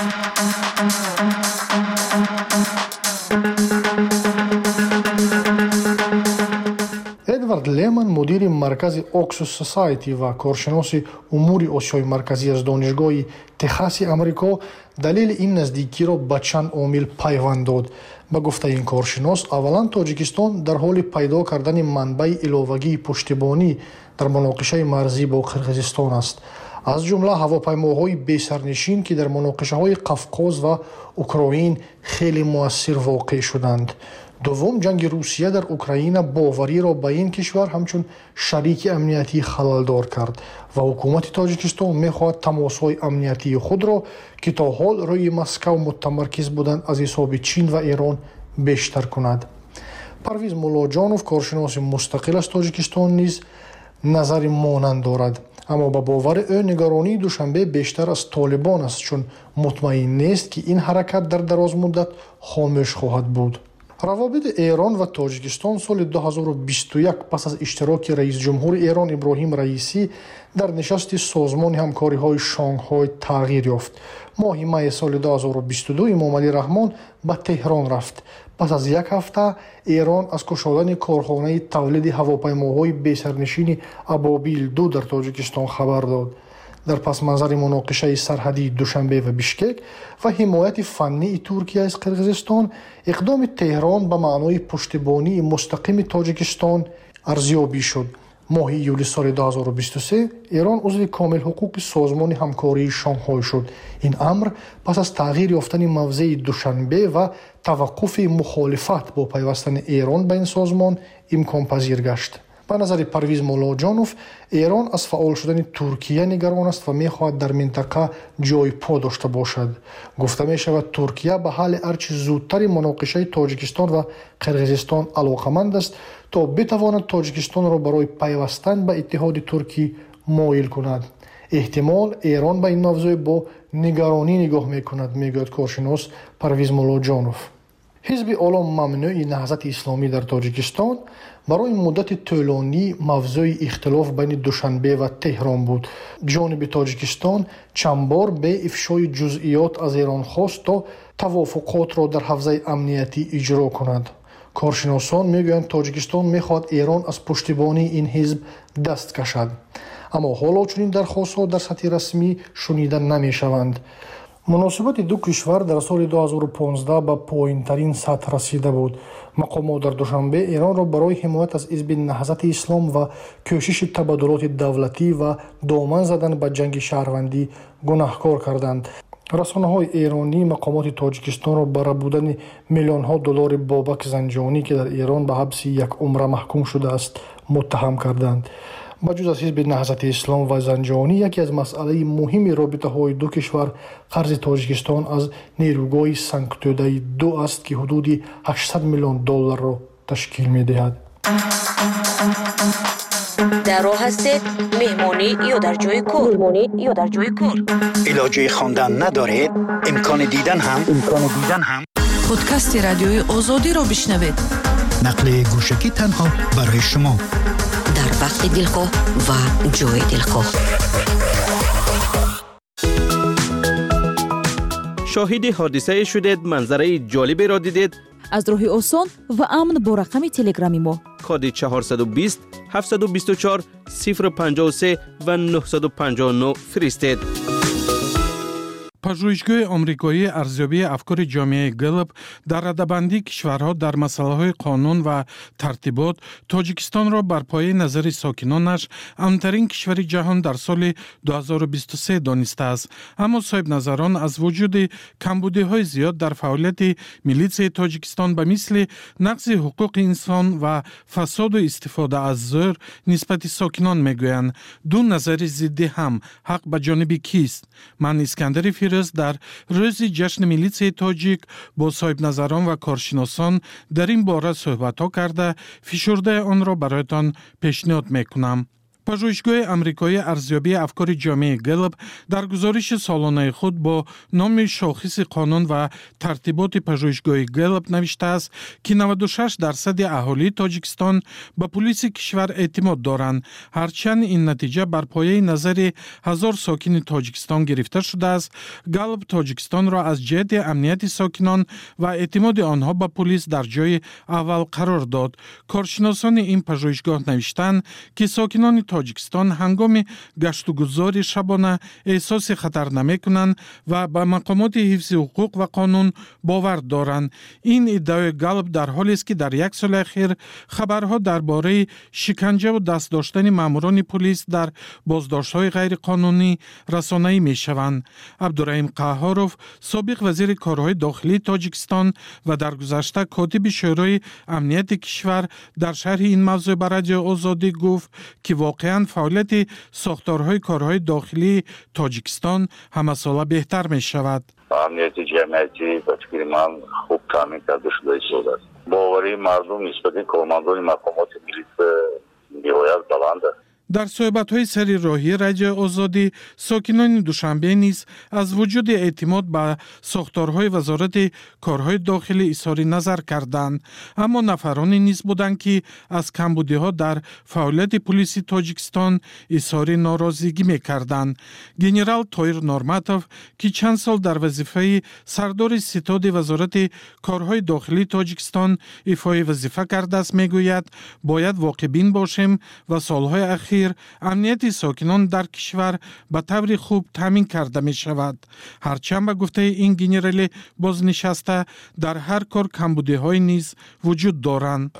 Эдвард Леман, мудири маркази Oxus Society ва коршиноси умури Осиёи марказӣ аз донишгоҳи Техаси Амрико, далели ин наздикиро ба чанд омил пайванд дод. ба гуфтаи ин коршинос, аввалан Тоҷикистон дар ҳоли пайдо кардани манбаи иловагии пуштибонӣ дар муноқишаи марзӣ бо Қирғизистон аст. аз ҷумла ҳавопаймоҳои бесарнишин, ки дар муноқишаҳои Қавқоз ва Украин хеле муассир воқеъ шуданд. дуввум, ҷанги Русия дар Украина бовариро ба ин кишвар ҳамчун шарики амниятӣ халалдор кард ва ҳукумати Тоҷикистон мехоҳад тамосҳои амниятии худро, ки то ҳол рӯи Москав мутамаркиз буданд, аз ҳисоби Чин ва Эрон бештар кунад. Парвиз Муллоҷонов, коршиноси мустақил аз Тоҷикистон, низ назари монанд дорад. аммо ба бовари ӯ нигаронии Душанбе бештар аз Толибон аст, чун мутмаин нест, ки ин ҳаракат дар дарозмуддат хомӯш хоҳад буд. равобити Эрон ва Тоҷикистон соли 2021 пас аз иштироки раисҷумҳури Эрон Иброҳим Раисӣ дар нишасти созмони ҳамкориҳои Шонҳой тағйир ёфт. моҳи майи соли 2022 Эмомалӣ Раҳмон ба Теҳрон рафт. пас аз як ҳафта Эрон аз кушодани корхонаи тавлиди ҳавопаймоҳои бесарнишини Абобил-2 дар Тоҷикистон хабар дод. дар пасманзари муноқишаи сарҳадии Душанбе ва Бишкек ва ҳимояти фаннии Туркия аз Қирғизистон, иқдоми Теҳрон ба маънои пуштибонии мустақими Тоҷикистон арзёбӣ шуд. моҳи июли соли 2023 Эрон узви комилҳуқуқи созмони ҳамкории Шонҳой шуд. ин амр пас аз тағйир ёфтани мавзеи Душанбе ва таваққуфи мухолифат бо пайвастани Эрон ба ин созмон имконпазир гашт. ба назари Парвиз Муллоҷонов, Эрон аз фаъол шудани Туркия нигарон аст ва мехоҳад дар минтақа ҷойпо дошта бошад. гуфта мешавад, Туркия ба ҳалли ҳарчи зудтари муноқишаи Тоҷикистон ва Қирғизистон алоқаманд аст, то битавонад Тоҷикистонро барои пайвастан ба иттиҳоди Туркӣ моил кунад. эҳтимол Эрон ба ин мавзӯъ бо нигаронӣ нигоҳ мекунад, мегӯяд коршинос Парвиз Муллоҷонов. ҳизби оло мамнӯи наҳзати исломӣ дар Тоҷикистон барои муддати тӯлонӣ мавзӯи ихтилоф байни Душанбе ва Теҳрон буд. ҷониби Тоҷикистон чанд бор бе ифшои ҷузъиёт аз Эрон хост, то тавофуқотро дар ҳавзаи амниятӣ иҷро кунад. коршиносон мегӯянд, Тоҷикистон мехоҳад Эрон аз пуштибонии ин ҳизб даст кашад. аммо ҳоло чунин дархостҳо дар сатҳи расмӣ шунида намешаванд. муносибати ду кишвар дар соли 2015 ба поинтарин сатҳ расида буд. мақомот дар Душанбе Эронро барои ҳимоят аз ҳизби наҳзати ислом ва кӯшиши табаддулоти давлатӣ ва доман задан ба ҷанги шаҳрвандӣ гунаҳкор карданд. расонаҳои эронӣ мақомоти Тоҷикистонро ба рабудани миллионҳо доллари Бобак Занҷонӣ, ки дар Эрон ба ҳабси як умра маҳкум шудааст, متهم کردند. بجز از حزب نهضت اسلام و زنجانی یکی از مسائل مهم رابطه‌های دو کشور قرض تاجیکستان از نیروگاه سنکتوده 2 است که حدود 800 میلیون دلار را تشکیل می‌دهد. در راه هستید مهمانی یا در جای کار علاجه خواندن ندارید امکان دیدن هم پادکست رادیوی آزادی را بشنوید. نقل گوشکی تنها برای شما در وقت دلخواه و جای دلخواه. شاهد حادثه شدید، منظره جالبی را دیدید؟ از راه آسان و امن با رقم تلگرامی ما کد 420 724 053 و 959 فرستید. پژوهشگاه آمریکایی ارزیابی افکار جامعه گلب در رده‌بندی کشورها در مسائل قانون و ترتیبات تاجیکستان را بر پایه نظر ساکنانش امن‌ترین کشور جهان در سال 2023 دانسته است. اما صاحب نظران از وجود کمبودی‌های زیاد در فعالیت میلیسه تاجیکستان به مثل نقض حقوق انسان و فساد و استفاده از زور نسبت ساکنان میگویند. دو نظر ضد هم حق به جانب کیست؟ من اسکندر در روز جشن میلیسه تاجیک با صاحب نظران و کارشناسان در این باره صحبت ها کرده فشرده آن را برایتان پیشنهاد میکنم. پژوهشگاه آمریکایی ارزیابی افکار جامعه گلب در گزارش سالانه خود با نام شاخص قانون و ترتیبات پژوهشگاه گلب نوشته است که 96% اهالی تاجیکستان به پلیس کشور اعتماد دارند، هرچند این نتیجه بر پایه نظر 1000 ساکن تاجیکستان گرفته شده است. گلب تاجیکستان را از جهت امنیت ساکنان و اعتماد آنها به پلیس در جای اول قرار داد. کارشناسان این پژوهشگاه نوشتند که ساکنان تاجیکستان هنگام گشت و گذار شبانه احساس خطر نمی کنند و به مقامات حفظ حقوق و قانون باور دارند. این ادعای گلب در حالی است که در یک سال اخیر خبرها درباره شکنجه و دست داشتن ماموران پلیس در بازداشت‌های غیر قانونی رسانه‌ای می‌شوند. عبدالرحیم قهاروف، سابق وزیر کارهای داخلی تاجیکستان و در گذشته کاتب شورای امنیت کشور، در شرح این موضوع بر رادیو آزادی گفت که واقعاً فعالیت ساختارهای کارهای داخلی تاجیکستان همه ساله بهتر می شود. امنیت جمعیتی به فکر من خوب تامین کرده شده است. باوری مردم نسبت به کارمندان مقامات میلیس نهایت بلند است. در صحبت‌های سری راهی رادیو آزادی، ساکنان دوشنبه نیز از وجود اعتماد به ساختارهای وزارت کارهای داخلی اظهار نظر کردند، اما نفرانی نیز بودند که از کمبودی‌ها در فعالیت پلیس تاجیکستان اظهار ناراضگی می‌کردند. گنرال تویر نورماتوف که چند سال در وظیفه سردار ستاد وزارت کارهای داخلی تاجیکستان ایفای وظیفه کرده است می‌گوید باید واقع‌بین باشیم و سال‌های اخیر امنیت ساکنان در کشور به طور خوب تامین کرده می شود. هرچند به گفته این گنرال بازنشسته در هر کار کمبودی‌های نیز وجود دارند.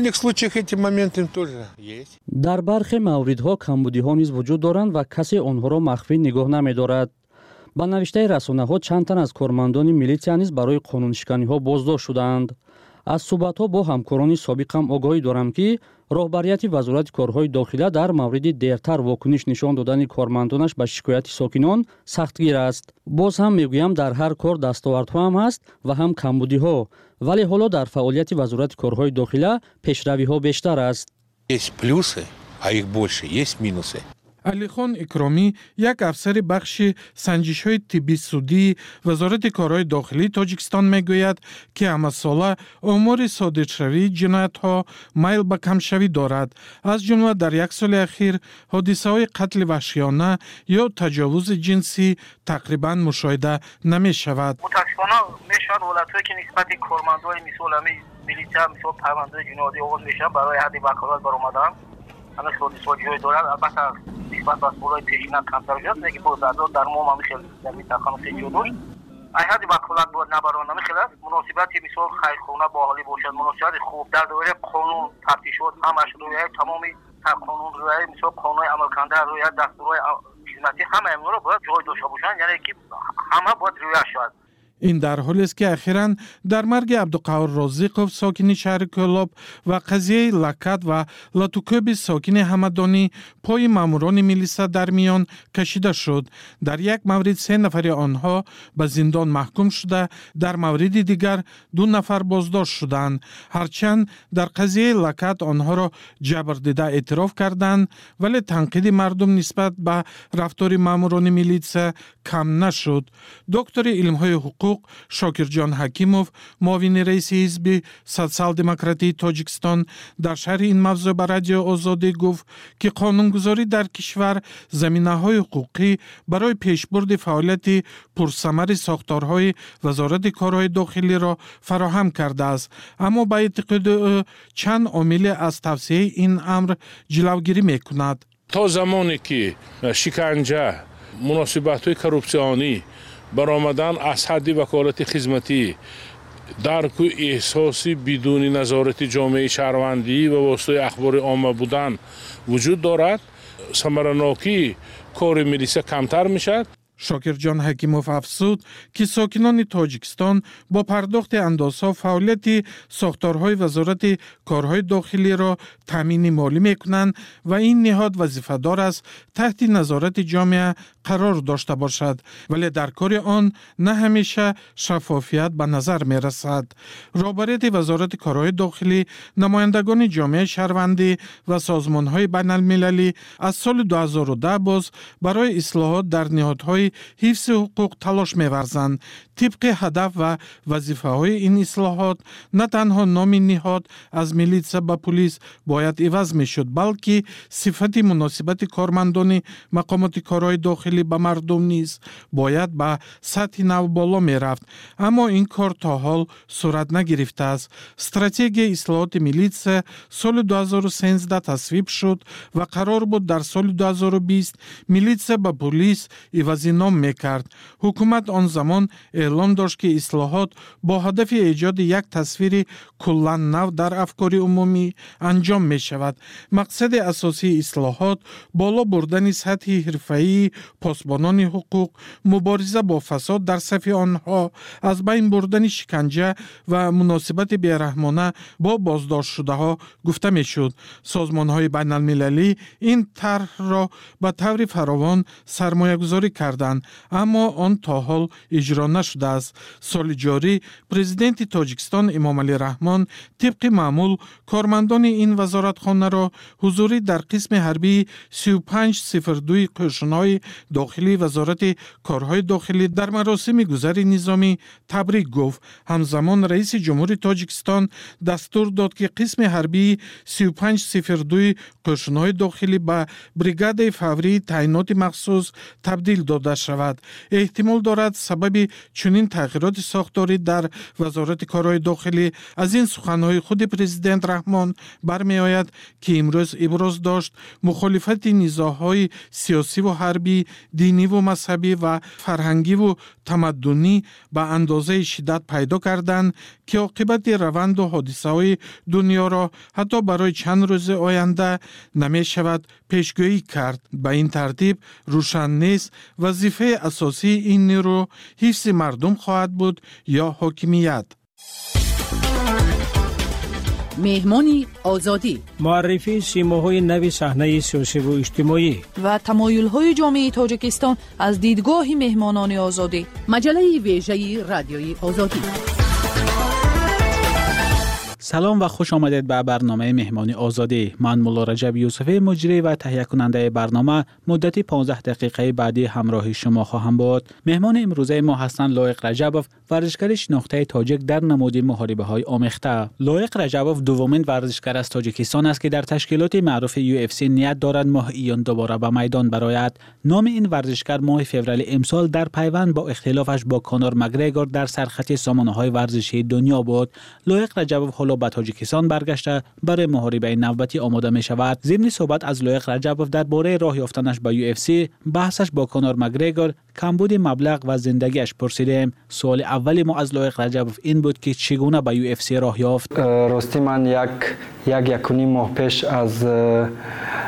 در برخی موردها کمبودی‌ها نیز وجود دارند و کسی آنها را مخفی نگاه نمی‌دارد. با نوشته رسانه‌ها چند تن از کارمندان میلیسیا نیز برای قانونشکنی‌ها بازداشت شدند. از صحبت‌ها با همکاران سابقم آگاهی دارم که راهبریت وزارت کارهای داخلی در مورد دیرتر واکنش نشان دادن کارمندانش به شکایت ساکنان سختگیر است. باز هم میگویم در هر کار دستاوردها هم هست و هم کمبودی‌ها، ولی حالا در فعالیت وزارت کارهای داخلی پیشروی‌ها بیشتر است. Есть плюсы, а их больше, есть минусы. علیخان اکرامی، یک افسر بخش سنجش‌های طبی سودی وزارت کارهای داخلی تاجیکستان میگوید که همه ساله آمار صادرشوی جنایت‌ها میل به کمشوی دارد. از جمله در یک سال اخیر حادثه‌های قتل وحشیانه یا تجاوز جنسی تقریباً مشاهده نمی‌شود. متأسفانه میشود حالت‌هایی که نسبت کارمندان مثل میلیسیا مثل پرونده جنایی آغاز میشن برای حد وکالت برآمدن. همه سودی دارد، البته نسبت به سالهای پیشین کمتر شد که باز در ما هم خیلی در منطقه خیلی داشت. ای حد وکالت باید نبران نمیخواد است. مناسبت مثال خیرخانه با حالی باشد، مناسبت خوب در دوره قانون تفتیشات همش روی تمامی قانون روی مثال قانون عمل کننده روی دستورهای خدمتی همه اینا رو باید جای داشته باشند، یعنی که همه باید روی شود. این در حالی است که اخیراً در مرگ عبدالقهار رازقوف ساکن شهر کولاب و قضیه لکت و لاتوکوب ساکن همدانی پای ماموران میلیسا در میان کشیده شد. در یک مورد 3 نفر آنها به زندان محکوم شده، در مورد دیگر 2 نفر بازداشت شدند. هرچند در قضیه لکت آنها را جبر دیده اعتراف کردند، ولی تنقید مردم نسبت به رفتار ماموران میلیسا کم نشد. دکتر علم‌های حقوق شاکرجان حکیموف، معاون رئیس حزب سوسیال دموکراتی تاجیکستان، در شرح این موضوع به رادیو آزادی گفت که قانونگذاری در کشور زمینه‌های حقوقی برای پیشبرد فعالیت پرثمر ساختارهای وزارت کارهای داخلی را فراهم کرده است، اما با اعتقاد او چند عامل از توسعه این امر جلوگیری می‌کند. تا زمانی که شکنجه، مناسبت‌های کورپسیونی برآمدن از حد وکالت خدمتی، درک و احساسی بدون نظارت جامعه شهروندی و واسطه اخبار عامه بودن وجود دارد، ثمره‌ناکی کار میلیسا کمتر میشد. شاکرجان حکیموف افزود که ساکنان تاجیکستان با پرداخت اندازها فعالیت ساختارهای وزارت کارهای داخلی را تامین مالی میکنند و این نهاد وظیفه‌دار است تحت نظارت جامعه قرار داشته باشد، ولی در کار آن نه همیشه شفافیت به نظر می رسد. رهبریت وزارت کارهای داخلی، نمایندگان جامعه شهروندی و سازمان‌های بین‌المللی از سال 2010 باز برای اصلاحات در نهادهای حفظ حقوق تلاش می‌ورزند. طبق هدف و وظیفه‌های این اصلاحات نه تنها نام نهاد از میلیسا به پلیس باید عوض می‌شد، بلکه صفت مناسبت کارمندان مقامات کارهای داخلی به مردم نیز باید به سطح نو بالا می‌رفت، اما این کار تا حال صورت نگرفته است. استراتژی اصلاحات میلیسا سال 2013 تصویب شد و قرار بود در سال 2020 میلیسا به پلیس عوض نام می‌کرد. حکومت آن زمان اعلام داشت که اصلاحات با هدف ایجاد یک تصویر کلاً نو در افکار عمومی انجام می شود. مقصد اساسی اصلاحات بالا بردن سطح حرفه‌ای پاسبانان حقوق، مبارزه با فساد در صف آنها، از بین بردن شکنجه و مناسبت بی‌رحمانه با بازداشت شده ها گفته می شد. سازمان های بین المللی این طرح را به طور فراوان سرمایه گذاری کردند، اما آن تا حال اجرا نشده است. سال جاری پرزیدنت تاجیکستان امام علی رحمان طبق معمول کارمندان این وزارتخانه را حضوری در قسم حربی 3502 قشن‌های داخلی وزارت کارهای داخلی در مراسم گذر نظامی تبریک گفت. همزمان رئیس جمهور تاجیکستان دستور داد که قسم حربی 3502 قشن‌های داخلی به بریگاد فوری تعیینات مخصوص تبدیل داده شود. احتمال دارد سبب چنین تغییرات ساختاری در وزارت کارهای داخلی از این سخنهای خود پرزیدنت رحمان برمی آید که امروز ابراز داشت مخالفت نزاعهای سیاسی و حربی، دینی و مذهبی و فرهنگی و تمدنی به اندازه شدت پیدا کردند که عاقبت روند و حادثه های دنیا را حتی برای چند روز آینده نمی شود پیشگویی کرد. به این ترتیب روشن نیست وظیفه اساسی این نیرو حفظ مردم خواهد بود یا حاکمیت. مهمانی آزادی، معرفی سیماهای نوی صحنه سیاسی و اجتماعی و تمایل‌های جامعه تاجیکستان از دیدگاه مهمانان آزادی. مجله ویژه رادیوی آزادی. سلام و خوش آمدید به برنامه مهمانی آزادی. من مولا رجب یوسفی مجری و تهیه کننده برنامه مدتی 15 دقیقه بعدی همراه شما خواهم بود. مهمان امروزه ما هستند لایق رجبوف، ورزشکار شناخته تاجیک در نماد محاربه‌های آمیخته. لایق رجبوف دومین ورزشکار از تاجیکستان است که در تشکیلات معروف UFC نیت دارد ماه ایان دوباره به میدان برآید. نام این ورزشکار ماه فوریه امسال در پیوند با اختلافش با کانور مگریگور در سرخط سامانه‌های ورزشی دنیا بود. لایق رجبوف حالا به تاجیکستان برگشته برای محاربه نوبتی آماده می شود. ضمن صحبت از لایق رجبوف درباره راه یافتنش به UFC، بحثش با کانور مگریگور، کمبود مبلغ و زندگیش پرسیدیم. سوال اولی ما از لایق رجبوف این بود که چگونه به UFC راه یافت. راستی من یک ماه پیش از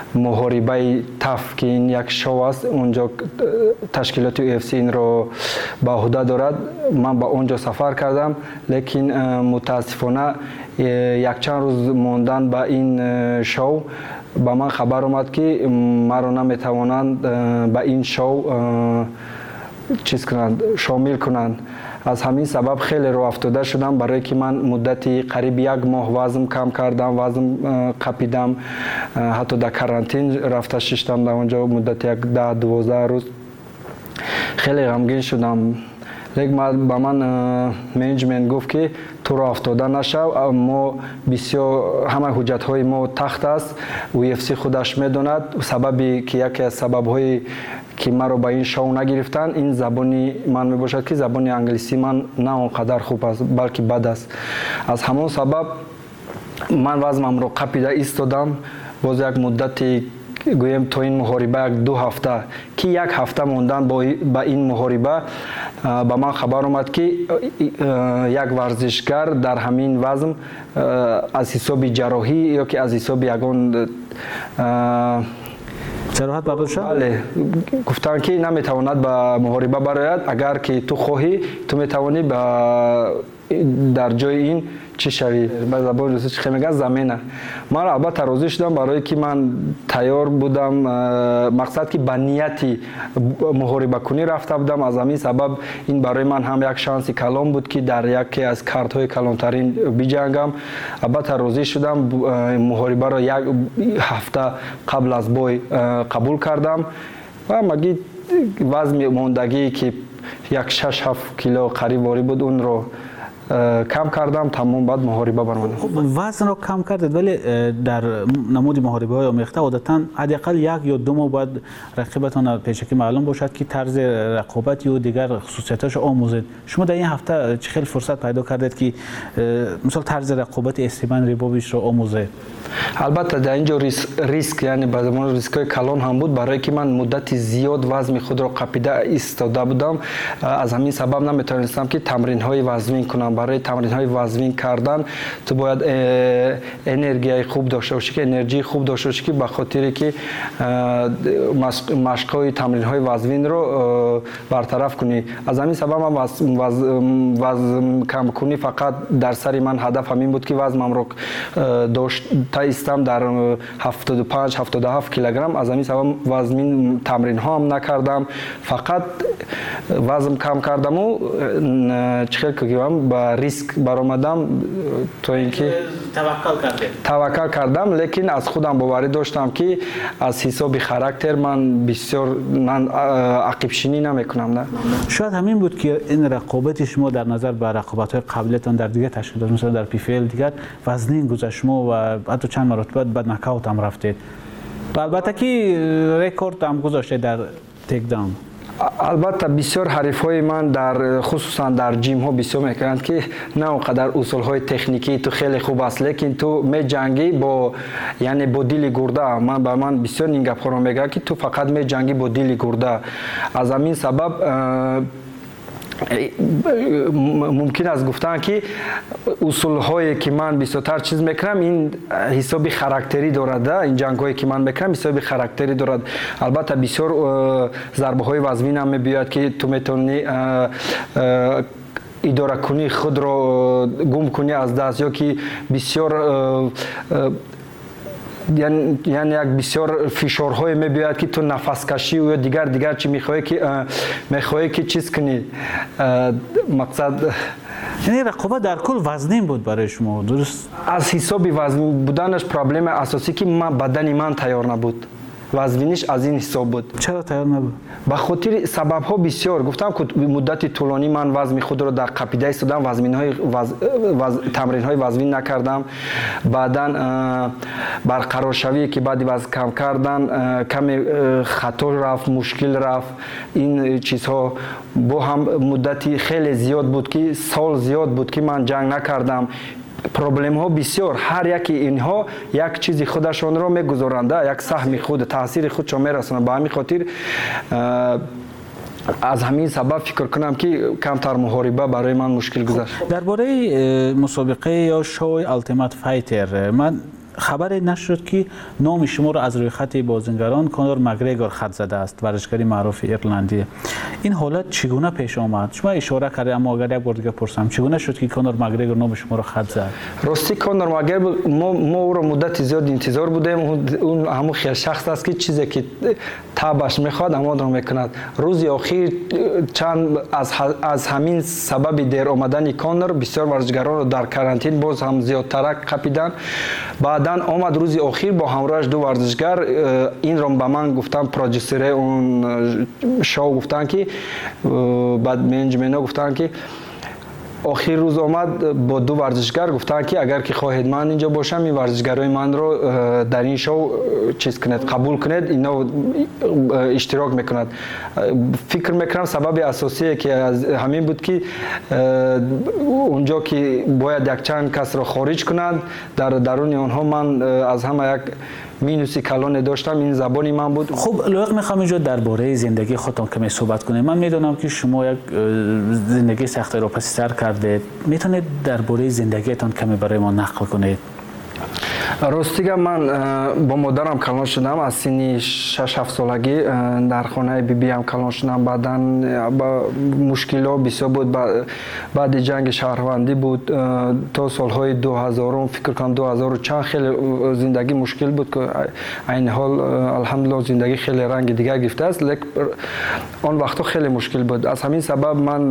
محاربه تف که این یک شو است اونجا تشکیلات UFC این رو به عهده دارد من به اونجا سفر کردم لیکن متاسفانه یک چند روز ماندن به این شو به من خبر اومد که مرا نمیتوانند به این شو چیز کنند شامل کنند از همین سبب خیلی رو افتاده شدم برای که من مدتی قریب 1 ماه وزن کم کردم وزن قپیدم حتی در کرانتین رفته شدم در اونجا مدت 10-12 روز خیلی غمگین شدم لیکن با من منیجمنت گفت که تو را افتاده نشو ما بسیار همه حجت های ما تخت است UFC خودش میداند سببی که یکی از سبب های که مرا با این شو نگرفتن این زبانی من میباشد که زبانی انگلیسی من نه اونقدر خوب است بلکه بد است از همون سبب من وزنم رو قپیده ایستادم باز یک مدتی گویم تا این محاربه 2 هفته که 1 هفته موندن با این محاربه با من خبر اومد که یک ورزشگر در همین وزن از حساب جراحی یا که از حساب یگان جراحت برداشت شد؟ بله گفتن که نمیتواند به محاربه براید اگر که تو خواهی تو میتوانی در جای این چی شوی به زبان روسی چی میگن زمینه من البته راضی شدم برای که من تیار بودم مقصد که به نیتی محاربه کنی رفته بودم از همین سبب این برای من هم یک شانس کلان بود که در یکی از کارت های کلانترین بجنگم البته راضی شدم محاربه را 1 هفته قبل از بای قبول کردم و مگی وزن ماندگی که 6-7 کیلو قریب واری بود اون رو کم کردم تمام بعد محاربه برآمدم وزن رو کم کردید ولی در نمود محاربه های آمیخته عادتا حداقل 1 یا 2 ماه بعد رقیبتان پیشکی معلوم باشد که طرز رقابت و دیگر خصوصیتاش آموزید شما در این هفته چه خیلی فرصت پیدا کردید که مثلا طرز رقابت استیون ریبوویچ رو آموزید البته در اینجا ریسک یعنی به زمان ریسکای کلان هم بود برای که من مدت زیاد وزن خود را قپیده ایستاده بودم از همین سبب نمیتونستم که تمرین های وزنی کنم برای تمرین های وزنی کردن تو باید انرژی خوب داشته باشی که انرژی خوب داشته باشی که به خاطر که مشق های تمرین های وزنی رو برطرف کنی از همین سبب من وزن کم کنی فقط در سر من هدف همین بود که وزنم رو داشت ایستم در 75-77 کیلوگرم از همین سبب وزن تمرین ها هم نکردم فقط وزن کم کردم و چخیل کردم با ریسک برآمدم تا اینکه توکل کردم لیکن از خودم باوری داشتم که از حساب خاراکتر من بسیار عقب شینی نمیکنم نه شاید همین بود که این رقابت شما در نظر به رقابت های قبلیتان در دیگه تشکیلات مثلا در PFL دیگر وزنین گذشت شما و حتی چند مرتبه بعد نکاوت هم رفتید البته که رکورد هم گذاشته در تیک داون البته بسیار حریفای من در خصوصا در جیم ها بسیار میکنند که نه اونقدر اصول های تکنیکی تو خیلی خوب است لیکن تو می جنگی با یعنی با دیل گرده من بسیار این گپ ها میگم که تو فقط می جنگی با دیل گرده از همین سبب ممکن است گفتن که اصول هایی که من بیشتر چیز میکنم این حسابی خاراکتری دارد این جنگ هایی که من میکنم حسابی خاراکتری دارد البته بسیار ضربه های وزنی هم میبیاد که تو میتونی اداره کنی خود رو گم کنی از دست یا که بسیار یعنی یک بسیار فشارهای میبیاد که تو نفس کشی و دیگر چی میخوای که چیز کنی مقصد یعنی رقابت در کل وزنین بود برای شما درست از حساب وزن بودنش پرابلم اساسی که بدن من تیار نبود وزنیش از این حساب بود چرا تیار نبود به خاطر سبب ها بسیار گفتم که مدت طولانی من وزن خود را در قپیده ایستادم تمرین های وزنی نکردم بعداً برقرار شوی که بعدی وزن کم کردن کمی خطا رفت مشکل رفت این چیزها با هم مدتی خیلی زیاد بود که سال زیاد بود که من جنگ نکردم پروبلم ها بسیار هر یکی اینها یک چیزی خودشون رو میگذارند یک سهم خود تاثیر خودشون میرسونند به همین خاطر از همین سبب فکر کنم که کمتر محاربه برای من مشکل گذشت درباره مسابقه یا شو التیمت فایتر من خبری نشد که نام شما را از روی خط بازیگران کانور مگریگور خط زده است، ورزشکاری معروف ایرلندی. این حالت چگونه پیش آمد؟ شما اشاره کردید اما اگر یک بار دیگه پرسم چگونه شد که کانور مگریگور نام شما را خط زد؟ راستی کانور مگریگور ما او را مدت زیاد انتظار بودیم. اون همون خیلی شخص است که چیزی که تابش میخواد اما را میکند. روز اخیر چند از همین سبب دیر آمدن کانور بسیار ورزشکاران را در کرانتین باز هم زیادتر قپیدن. بعدا آمد روز اخیر با همراهش دو ورزشکار این را به من گفتن، پرودوسر اون شو گفتن که بعد منیجمنت گفتن که آخر روز آمد با دو ورزشکار گفتن که اگر که خواهید من اینجا باشم این ورزشکارای من رو در این شو چیز کنید، قبول کنید، اینا اشتراک میکند. فکر میکنم سبب اساسی که از همین بود که اونجا که باید یک چند کس را خارج کنند در درون آنها من از همه یک مینوسی کلان داشتم، این زبانی من بود. خب لایق میخوام اینجا درباره زندگی خودتون کمی صحبت کنیم. من میدونم که شما یک زندگی سخت را پس سر کردید، میتونید درباره زندگیتان کمی برای ما نقل کنید؟ راستیگه من با مادرم کلان شدم از سن 6-7 سالگی در خانه بیبی هم کلان شدم. بعدا مشکلات بسیار بود، بعد جنگ شهروندی بود تا سالهای 2000 فکر کنم 2000 چند خیلی زندگی مشکل بود که این حال الحمدلله زندگی خیلی رنگ دیگر گرفته است، لیکن آن وقتا خیلی مشکل بود. از همین سبب من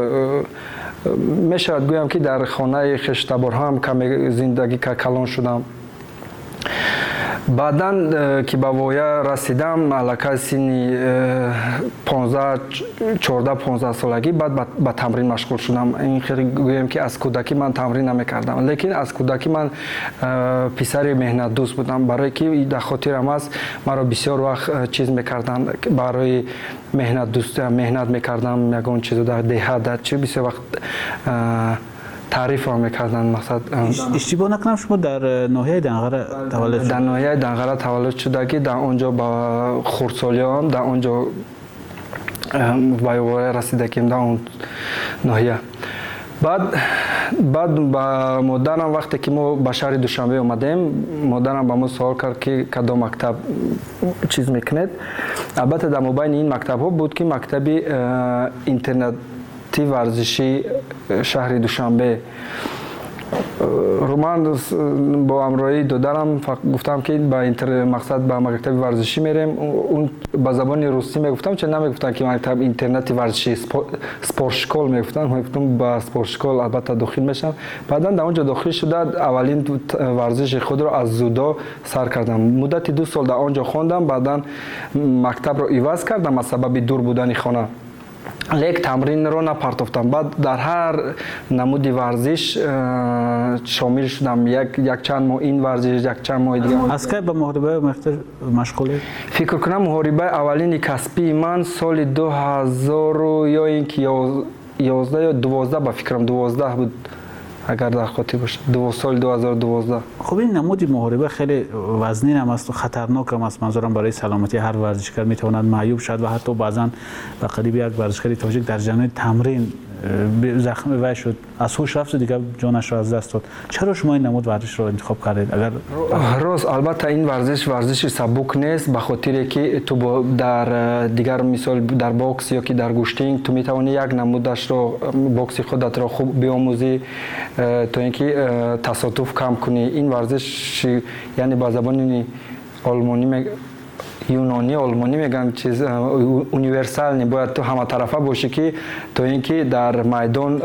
میشود گویم که در خانه خشتبار هم کمی زندگی کلان شدم. بعداً که به وایه رسیدم علاقه سنی 14-15 سالگی بعد به تمرین مشغول شدم. این خیلی گویم که از کودکی من تمرین نمیکردم، لیکن از کودکی من پسر مهنت دوست بودم، برای که در خاطرم است مرا بسیار وقت چیز میکردن برای مهنت دوست مهنت میکردم، یگان چیز در دهات در چی بسیار وقت تعریف میکردن. مقصد اشتباه نکنم شما در ناحیه دنغره تولد شد؟ در ناحیه دنغره تولد شده که در اونجا با خردسالیان در اونجا وایواره رسیدگیم در اون ناحیه. بعد با مادرم وقتی که ما به شهر دوشنبه اومدیم، مادرم با ما سوال کرد که کدام مکتب چیز میکنید. البته در مابین این مکتب ها بود که مکتبی اینترنتی ورزشی شهر دوشنبه رو من با همراهی دادرم گفتم که با مقصد به مکتب ورزشی میریم. اون با زبان روسی میگفتم، چه نمیگفتن که مکتب اینترنتی ورزشی سپورتشکول میگفتن. من گفتم با سپورتشکول البته داخل میشم. بعدا در اونجا داخل شده اولین ورزش خود رو از زودو سر کردم. مدت 2 سال در اونجا خواندم، بعدا مکتب رو عوض کردم از سبب دور بودن خانه، لیک تمرین رو نپرتافتم. بعد در هر نمودی ورزش شامل شدم، یک چند ماه این ورزش، یک چند ماه دیگه. از که به محاربه مشغولی؟ فکر کنم محاربه اولین کسبی من سال 2000 یا اینکه 11 یا 12 با فکرم 12 بود اگر در خاطر باشه، سال 2012. خب این نمود محاربه خیلی وزنین هم است و خطرناک هم است. منظورم برای سلامتی هر ورزشکار میتواند معیوب شد و حتی بعضا به قریب یک ورزشکاری تاجیک در جریان تمرین زخم وی شد، از هوش رفت و دیگه جانش را از دست داد. چرا شما این نمود ورزش رو انتخاب کردید؟ اگر راست البته این ورزش سبک نیست، به خاطر که تو در دیگر مثال در باکس یا که در گوشتینگ تو میتوانی یک نمودش رو باکس خودت را خوب بیاموزی تا اینکه تصادف کم کنی. این ورزش یعنی با زبان آلمانی یونانی آلمانی میگن چیز اونیورسال باید تو همه طرفه باشی که تو اینکه در میدان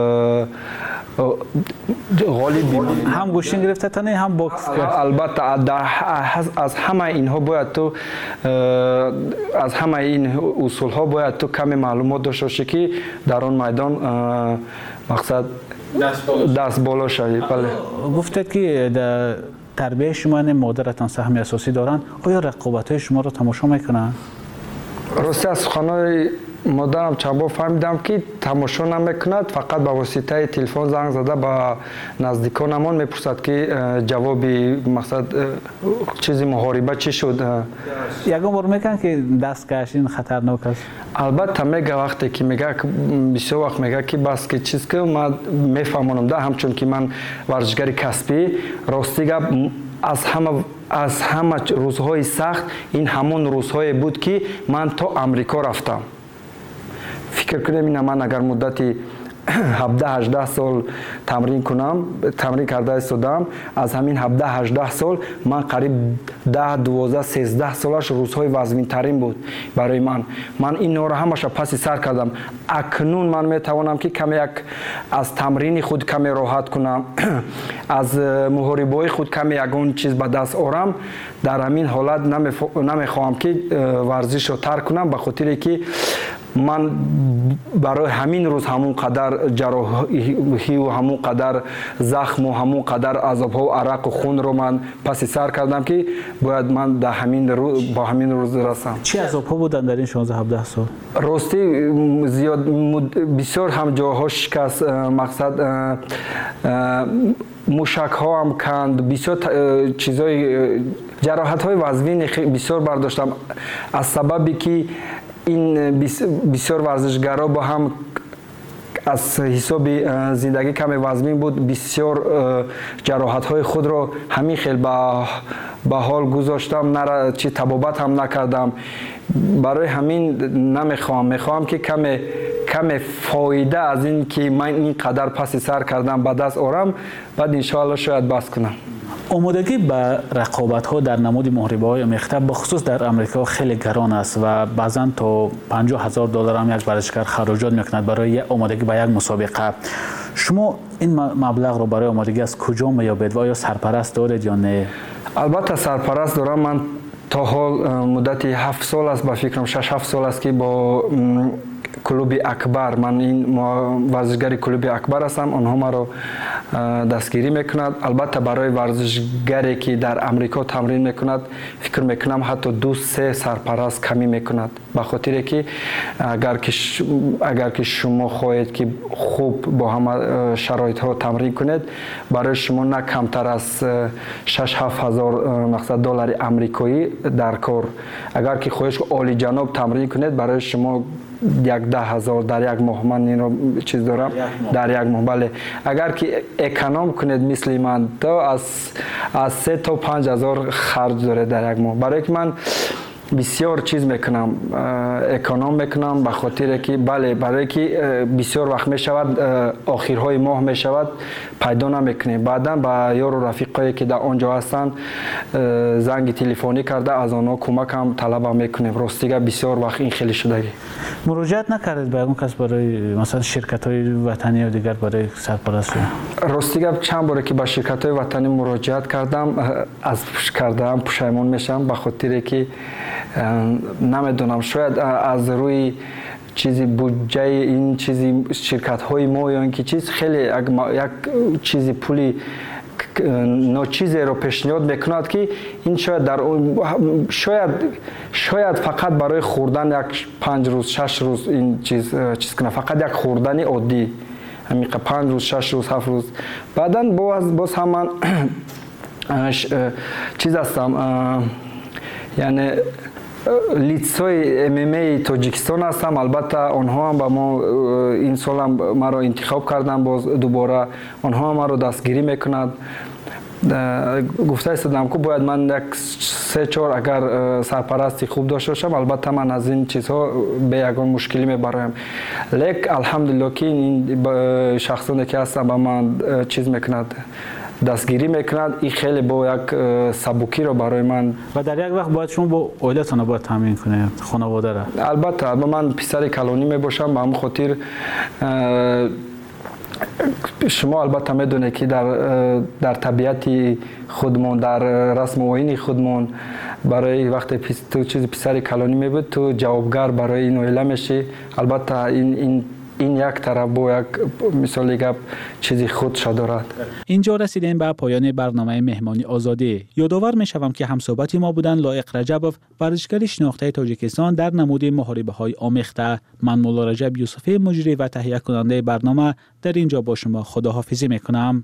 غالب بمانی. هم گوشتین گرفته تنه هم باکس. البته از همه اینها باید تو از همه این اصول ها باید تو کمی معلومات داشته باشی که در اون میدان مقصد دست بالا شوی. بله. گفتید که در تربیت شما مادرتان سهم اساسی دارند. آیا رقابت‌های شما را تماشا میکنن؟ راستی از خانه مادرم چند بار فهمیدم که تماشا نمیکند، فقط با واسطه تلفن زنگ زده با نزدیکانمان میپرسد که جواب مقصد چیزی محاربه چی شد. یکم بار میگن که دست کشین خطرناک است. البته میگه وقتی که میگه بسیار وقت میگه که بس که چیز که من میفهمونم ده، همچون که من ورزشکار کسبی راستی گپ از همه روزهای سخت این همون روزهای بود که من تا امریکا رفتم. فکر کنم این من اگر مدتی 17-18 سال تمرین کرده استودم، از همین 17-18 سال من قریب 10-12-13 سالش روزهای وزمین ترین بود برای من این را همش پس سر کردم. اکنون من میتوانم که کمی از تمرین خود کمی راحت کنم، از محاربای خود کمی یگون چیز به دست آورم. در همین حالت نمیخواهم که ورزش رو ترک کنم، به خاطر که من برای همین روز همون قدر جراحی و همون قدر زخم و همون قدر عذاب ها و عرق و خون رو من پس سر کردم که باید من با همین روز رسم. چی عذاب ها بودن در این 16-17 سال؟ راستی زیاد بسیار هم جاها شکست، مقصد موشک ها هم کند، بسیار چیزای جراحت های وزمین بسیار برداشتم، از سببی که این بسیار ورزشگرا با هم از حساب زندگی کم وزمین بود، بسیار جراحت های خود را همین خیلی به حال گذاشتم، چی طبابت هم نکردم. برای همین میخوام که کم فایده از این که من این قدر پس سر کردم به دست آورم، بعد انشاءالله شاید بس کنم. آمادگی به رقابت ها در نمود محاربه های آمیخته بخصوص در امریکا خیلی گران است و بعضا تا $50,000 هم یک ورزشکار خراجات میکند برای آمادگی به یک مسابقه. شما این مبلغ رو برای آمادگی از کجا میابید و آیا سرپرست دارید یا نه؟ البته سرپرست دارم. من تا حال مدتی 7 سال است، با فکرم 6-7 سال است که با کلوب اکبر، من این ورزشگری کلوب اکبر هستم، آنها ما رو دستگیری میکند. البته برای ورزشگری که در امریکا تمرین میکند فکر میکنم حتی 2-3 سرپرست کمی میکند، به خاطر که اگر که شما خواهید که خوب با همه شرایط ها تمرین کنید، برای شما نه کمتر از $6-7 هزار دلار امریکایی در کار. اگر که خواهید عالی جناب تمرین کنید، برای شما 10,000 در یک ماه، من این رو چیز دارم در یک ماه. بله اگر که اکانوم کنید مثل من، تو از 3 تا 5,000 خرج داره در یک ماه. برای که من بسیار چیز میکنم، اکانوم میکنم، به خاطر که بله برای که بسیار وقت میشود آخرهای ماه میشود پیدا نمیکنه، بعدا با یار و رفیقایی که در آنجا هستند زنگ تلفنی کرده از آنها کمک هم طلب میکنیم. راستیگه بسیار وقت این خیلی شدگی. مراجعت نکردید به اون کس برای مثلا شرکت های وطنی و دیگر برای سرپرستی؟ راستیگه چند باره که با شرکت های وطنی مراجعت کردم، پشیمون میشم، به خاطر که نمیدونم شاید از روی چیزی بودجه این چیزی شرکت های ما یا اینکه چیز خیلی یک چیزی پولی ناچیزی رو پیشنهاد میکند که این شاید در شاید فقط برای خوردن یک 5 روز 6 روز این چیز کنه، فقط یک خوردن عادی همین 5 روز 6 روز 7 روز. بعداً باز هم چیز هستم، یعنی لیتسای MMA تاجیکستان هستم. البته آنها هم با ما این سال هم ما رو انتخاب کردن، باز دوباره آنها هم ما رو دستگیری میکنند. گفته استادم که باید من یک 3-4 اگر سرپرستی خوب داشته باشم، البته من از این چیزها به یگان مشکلی میبرایم. لیک الحمدلله که این شخصانی که هستم با من چیز میکند، دستگیری میکند، این خیلی با یک سبکی رو برای من. و در یک وقت باید شما با عائلتون باید تامین کنید، خانواده را؟ البته من پسر کلانی میباشم، به همین خاطر شما البته میدونید که در طبیعت خودمون، در رسم و آیین خودمون، برای وقتی تو چیز پسر کلانی میبود تو جوابگر برای این عائله میشی. البته این یک طرف با یک مثال گپ چیزی خودش دارد. اینجا رسیدیم به پایان برنامه مهمانی آزادی. یادآور میشوم که همصحبت ما بودند لایق رجبوف، ورزشکار شناخته تاجیکستان در نمود محاربه های آمیخته. من مولا رجب یوسفی، مجری و تهیه کننده برنامه، در اینجا با شما خداحافظی میکنم.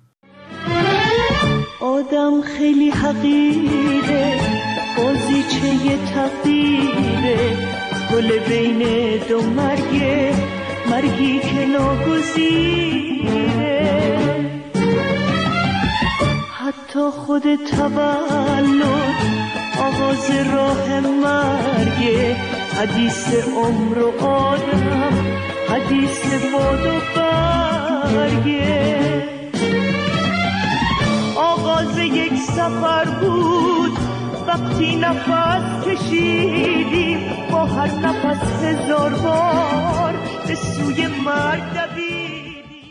آدم خیلی حقیره، بازیچه تقدیره، گل بین دو مرگی که ناگزیره. تا خود تولد آغاز راه مرگ، حدیث عمر و آدم، حدیث باد و برگه. آغاز یک سفر بود وقتی نفس کشیدیم، با هر نفس 1000 بار به سوی مرگ